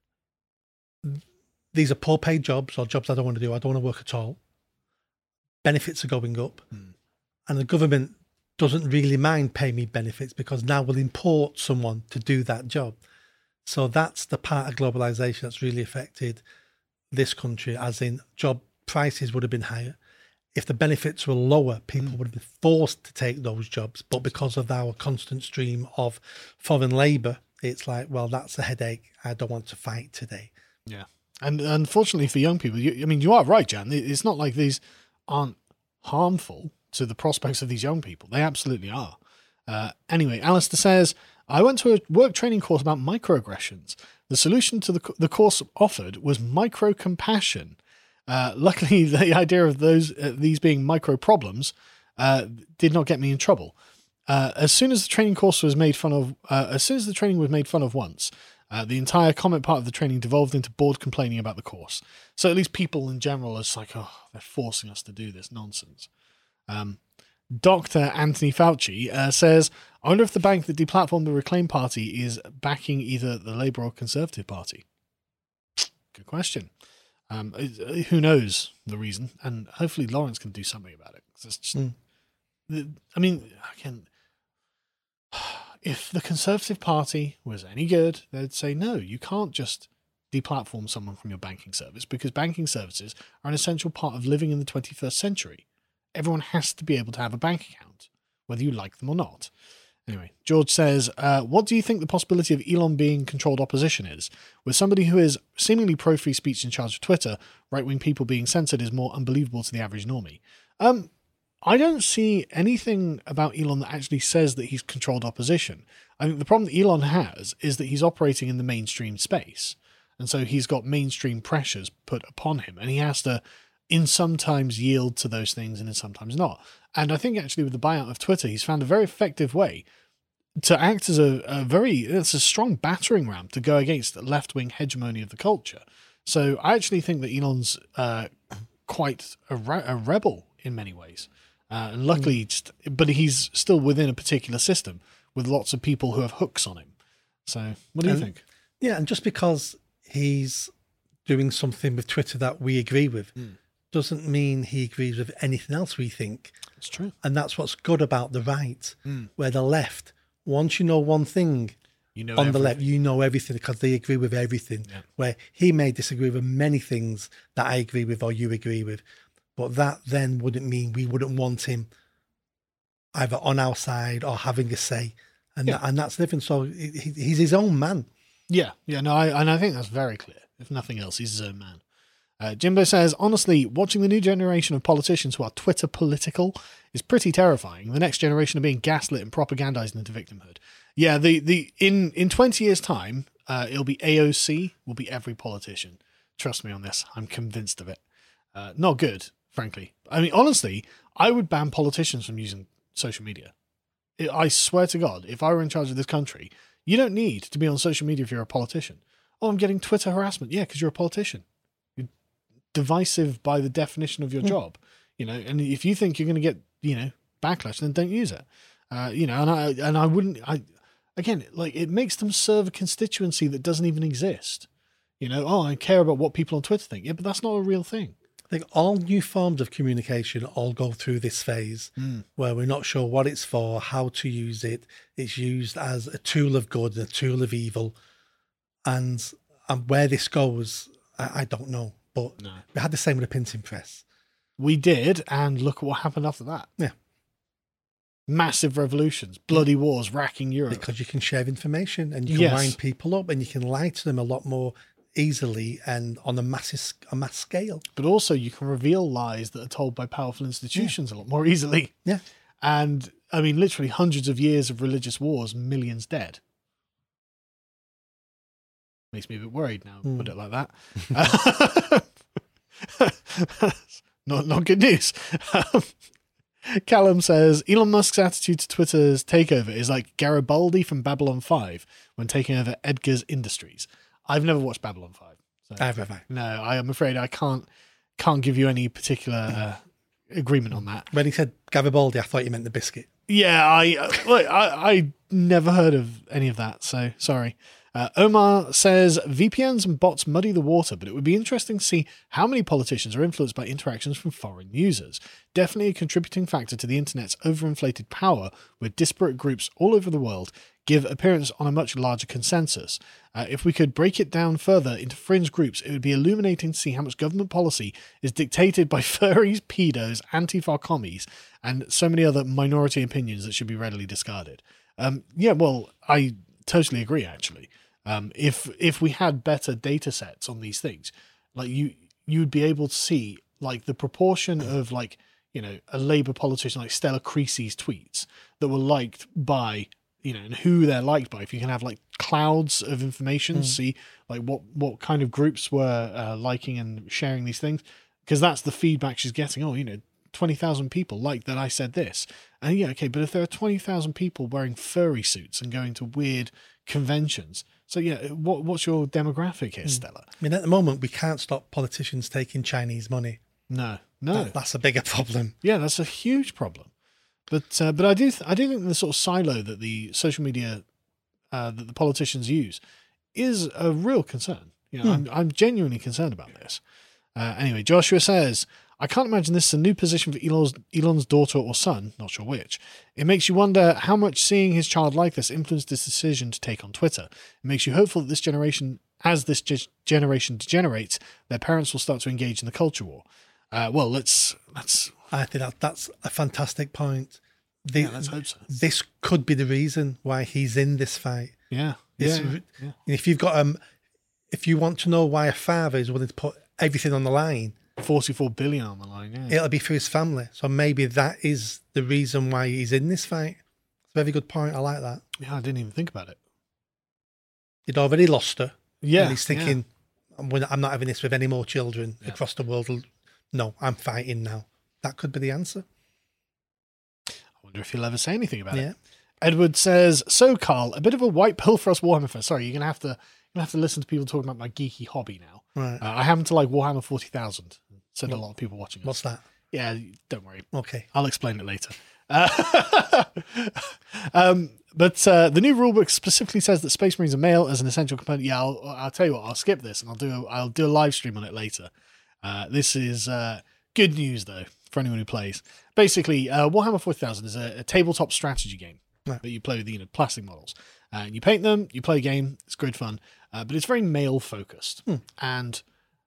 these are poor paid jobs or jobs I don't want to do. I don't want to work at all. Benefits are going up. And the government doesn't really mind paying me benefits because now we'll import someone to do that job. So that's the part of globalization that's really affected this country, as in job prices would have been higher. If the benefits were lower, people would have been forced to take those jobs. But because of our constant stream of foreign labour, it's like, well, that's a headache I don't want to fight today. Yeah. And unfortunately for young people, you are right, Jan. It's not like these aren't harmful to the prospects of these young people. They absolutely are. Anyway, Alistair says, I went to a work training course about microaggressions. The solution to the course offered was micro-compassion. Luckily, the idea of these being micro problems did not get me in trouble. As soon as the training was made fun of once, the entire comment part of the training devolved into bored complaining about the course. So at least people in general are just like, oh, they're forcing us to do this nonsense. Dr. Anthony Fauci says, I wonder if the bank that deplatformed the Reclaim Party is backing either the Labour or Conservative Party. Good question. Who knows the reason? And hopefully Lawrence can do something about it. It's just, again, if the Conservative Party was any good, they'd say, no, you can't just deplatform someone from your banking service, because banking services are an essential part of living in the 21st century. Everyone has to be able to have a bank account, whether you like them or not. Anyway, George says, what do you think the possibility of Elon being controlled opposition is? With somebody who is seemingly pro-free speech in charge of Twitter, right-wing people being censored is more unbelievable to the average normie. I don't see anything about Elon that actually says that he's controlled opposition. I think the problem that Elon has is that he's operating in the mainstream space. And so he's got mainstream pressures put upon him, and he has to in sometimes yield to those things and in sometimes not. And I think actually with the buyout of Twitter, he's found a very effective way to act as it's a strong battering ram to go against the left-wing hegemony of the culture. So I actually think that Elon's quite a rebel in many ways. And luckily, but he's still within a particular system with lots of people who have hooks on him. So what do you think? Yeah, and just because he's doing something with Twitter that we agree with doesn't mean he agrees with anything else we think. It's true. And that's what's good about the right, where the left, once you know one thing, the left, you know everything because they agree with everything. Yeah. Where he may disagree with many things that I agree with or you agree with. But that then wouldn't mean we wouldn't want him either on our side or having a say. And that's different. So he's his own man. Yeah. No, I think that's very clear. If nothing else, he's his own man. Jimbo says, honestly, watching the new generation of politicians who are Twitter political is pretty terrifying. The next generation are being gaslit and propagandized into victimhood. Yeah, in 20 years' time, it'll be AOC will be every politician. Trust me on this. I'm convinced of it. Not good, frankly. I mean, honestly, I would ban politicians from using social media. I swear to God, if I were in charge of this country, you don't need to be on social media if you're a politician. Oh, I'm getting Twitter harassment. Yeah, because you're a politician. You're divisive by the definition of your job. And if you think you're going to get, backlash, then don't use it. And I wouldn't, again, like it makes them serve a constituency that doesn't even exist. I care about what people on Twitter think. Yeah, but that's not a real thing. I think all new forms of communication all go through this phase where we're not sure what it's for, how to use it. It's used as a tool of good and a tool of evil. And where this goes, I don't know. But we had the same with the printing press. We did, and look at what happened after that. Yeah. Massive revolutions, bloody wars racking Europe. Because you can share information and you can wind people up and you can lie to them a lot more easily and on a mass scale. But also you can reveal lies that are told by powerful institutions a lot more easily. Yeah. And I mean, literally hundreds of years of religious wars, millions dead. Makes me a bit worried now, put it like that. Not good news. Callum says, Elon Musk's attitude to Twitter's takeover is like Garibaldi from Babylon 5 when taking over Edgar's Industries. I've never watched Babylon 5. So Have I? No, I am afraid I can't give you any particular agreement on that. When he said Garibaldi, I thought you meant the biscuit. Yeah, I never heard of any of that, so sorry. Omar says, VPNs and bots muddy the water, but it would be interesting to see how many politicians are influenced by interactions from foreign users. Definitely a contributing factor to the internet's overinflated power, where disparate groups all over the world give appearance on a much larger consensus. If we could break it down further into fringe groups, it would be illuminating to see how much government policy is dictated by furries, pedos, anti-far commies, and so many other minority opinions that should be readily discarded. I totally agree, actually. If we had better data sets on these things, like you'd be able to see like the proportion of like, a Labour politician like Stella Creasy's tweets that were liked by, and who they're liked by. If you can have like clouds of information, see like what kind of groups were liking and sharing these things, because that's the feedback she's getting. 20,000 people like that I said this. And but if there are 20,000 people wearing furry suits and going to weird conventions, so what's your demographic here, Stella? I mean, at the moment we can't stop politicians taking Chinese money. No, that's a bigger problem. Yeah, that's a huge problem. But I do think the sort of silo that the social media that the politicians use is a real concern. I'm genuinely concerned about this. Anyway, Joshua says, I can't imagine this is a new position for Elon's daughter or son, not sure which. It makes you wonder how much seeing his child like this influenced his decision to take on Twitter. It makes you hopeful that this generation degenerates, their parents will start to engage in the culture war. Let's. I think that's a fantastic point. Let's hope so. This could be the reason why he's in this fight. Yeah. If you've got if you want to know why a father is willing to put everything on the line, 44 billion on the line. Yeah, it'll be for his family. So maybe that is the reason why he's in this fight. It's a very good point. I like that. Yeah, I didn't even think about it. He'd already lost her. Yeah, and he's thinking, I'm not having this with any more children across the world. No, I'm fighting now. That could be the answer. I wonder if he'll ever say anything about it. Edward says, so Carl, a bit of a white pill for us Warhammer fans. Sorry, you're gonna have to listen to people talking about my geeky hobby now. Right. I happen to like Warhammer 40,000. Said a lot of people watching us. What's that? Yeah, don't worry. Okay. I'll explain it later. But the new rulebook specifically says that Space Marines are male as an essential component. Yeah, I'll tell you what. I'll skip this and I'll do a live stream on it later. This is good news though for anyone who plays. Basically, Warhammer 40,000 is a tabletop strategy game that you play with plastic models. You paint them, you play a game. It's great fun, but it's very male focused. And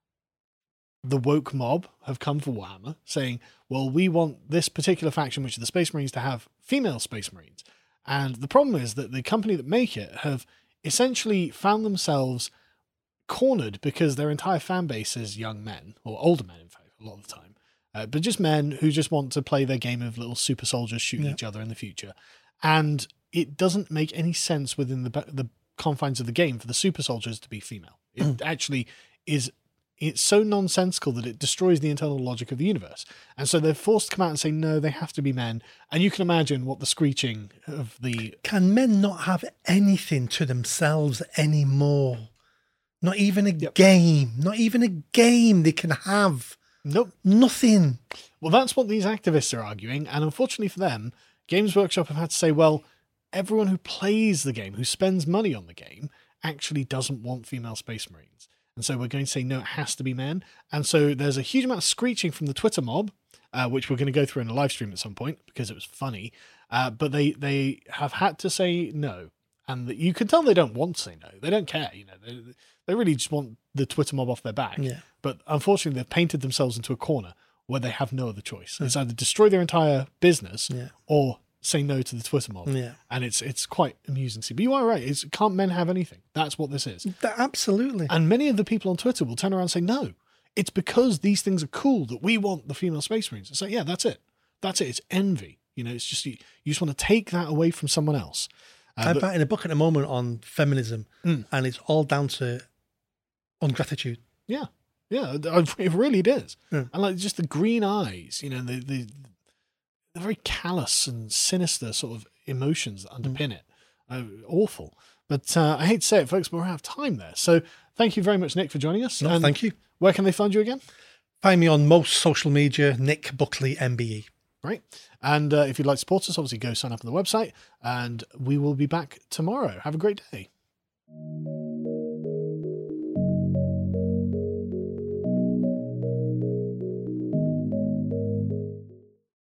the woke mob have come for Warhammer, saying, "Well, we want this particular faction, which are the Space Marines, to have female Space Marines." And the problem is that the company that make it have essentially found themselves cornered because their entire fan base is young men, or older men, in fact, a lot of the time, but just men who just want to play their game of little super soldiers shooting each other in the future. And it doesn't make any sense within the confines of the game for the super soldiers to be female. It actually is. It's so nonsensical that it destroys the internal logic of the universe. And so they're forced to come out and say, no, they have to be men. And you can imagine what the screeching of the... Can men not have anything to themselves anymore? Not even a game. Not even a game they can have. Nope. Nothing. Well, that's what these activists are arguing. And unfortunately for them, Games Workshop have had to say, well, everyone who plays the game, who spends money on the game, actually doesn't want female Space Marines. And so we're going to say, no, it has to be men. And so there's a huge amount of screeching from the Twitter mob, which we're going to go through in a live stream at some point because it was funny. But they have had to say no. And you can tell they don't want to say no. They don't care. They really just want the Twitter mob off their back. Yeah. But unfortunately, they've painted themselves into a corner where they have no other choice. It's either destroy their entire business or say no to the Twitter mob. Yeah. And it's quite amusing to see. But you are right. Can't men have anything? That's what this is. Absolutely. And many of the people on Twitter will turn around and say, no, it's because these things are cool that we want the female Space Marines. It's like, yeah, that's it. That's it. It's envy. It's just, you just want to take that away from someone else. I'm writing a book at the moment on feminism, and it's all down to ungratitude. Yeah. Yeah, it really is. And like just the green eyes, the very callous and sinister sort of emotions that underpin it. Awful. But I hate to say it, folks, but we're out of time there. So thank you very much, Nick, for joining us. No, thank you. Where can they find you again? Find me on most social media, Nick Buckley, MBE. Right. And if you'd like to support us, obviously go sign up on the website, and we will be back tomorrow. Have a great day.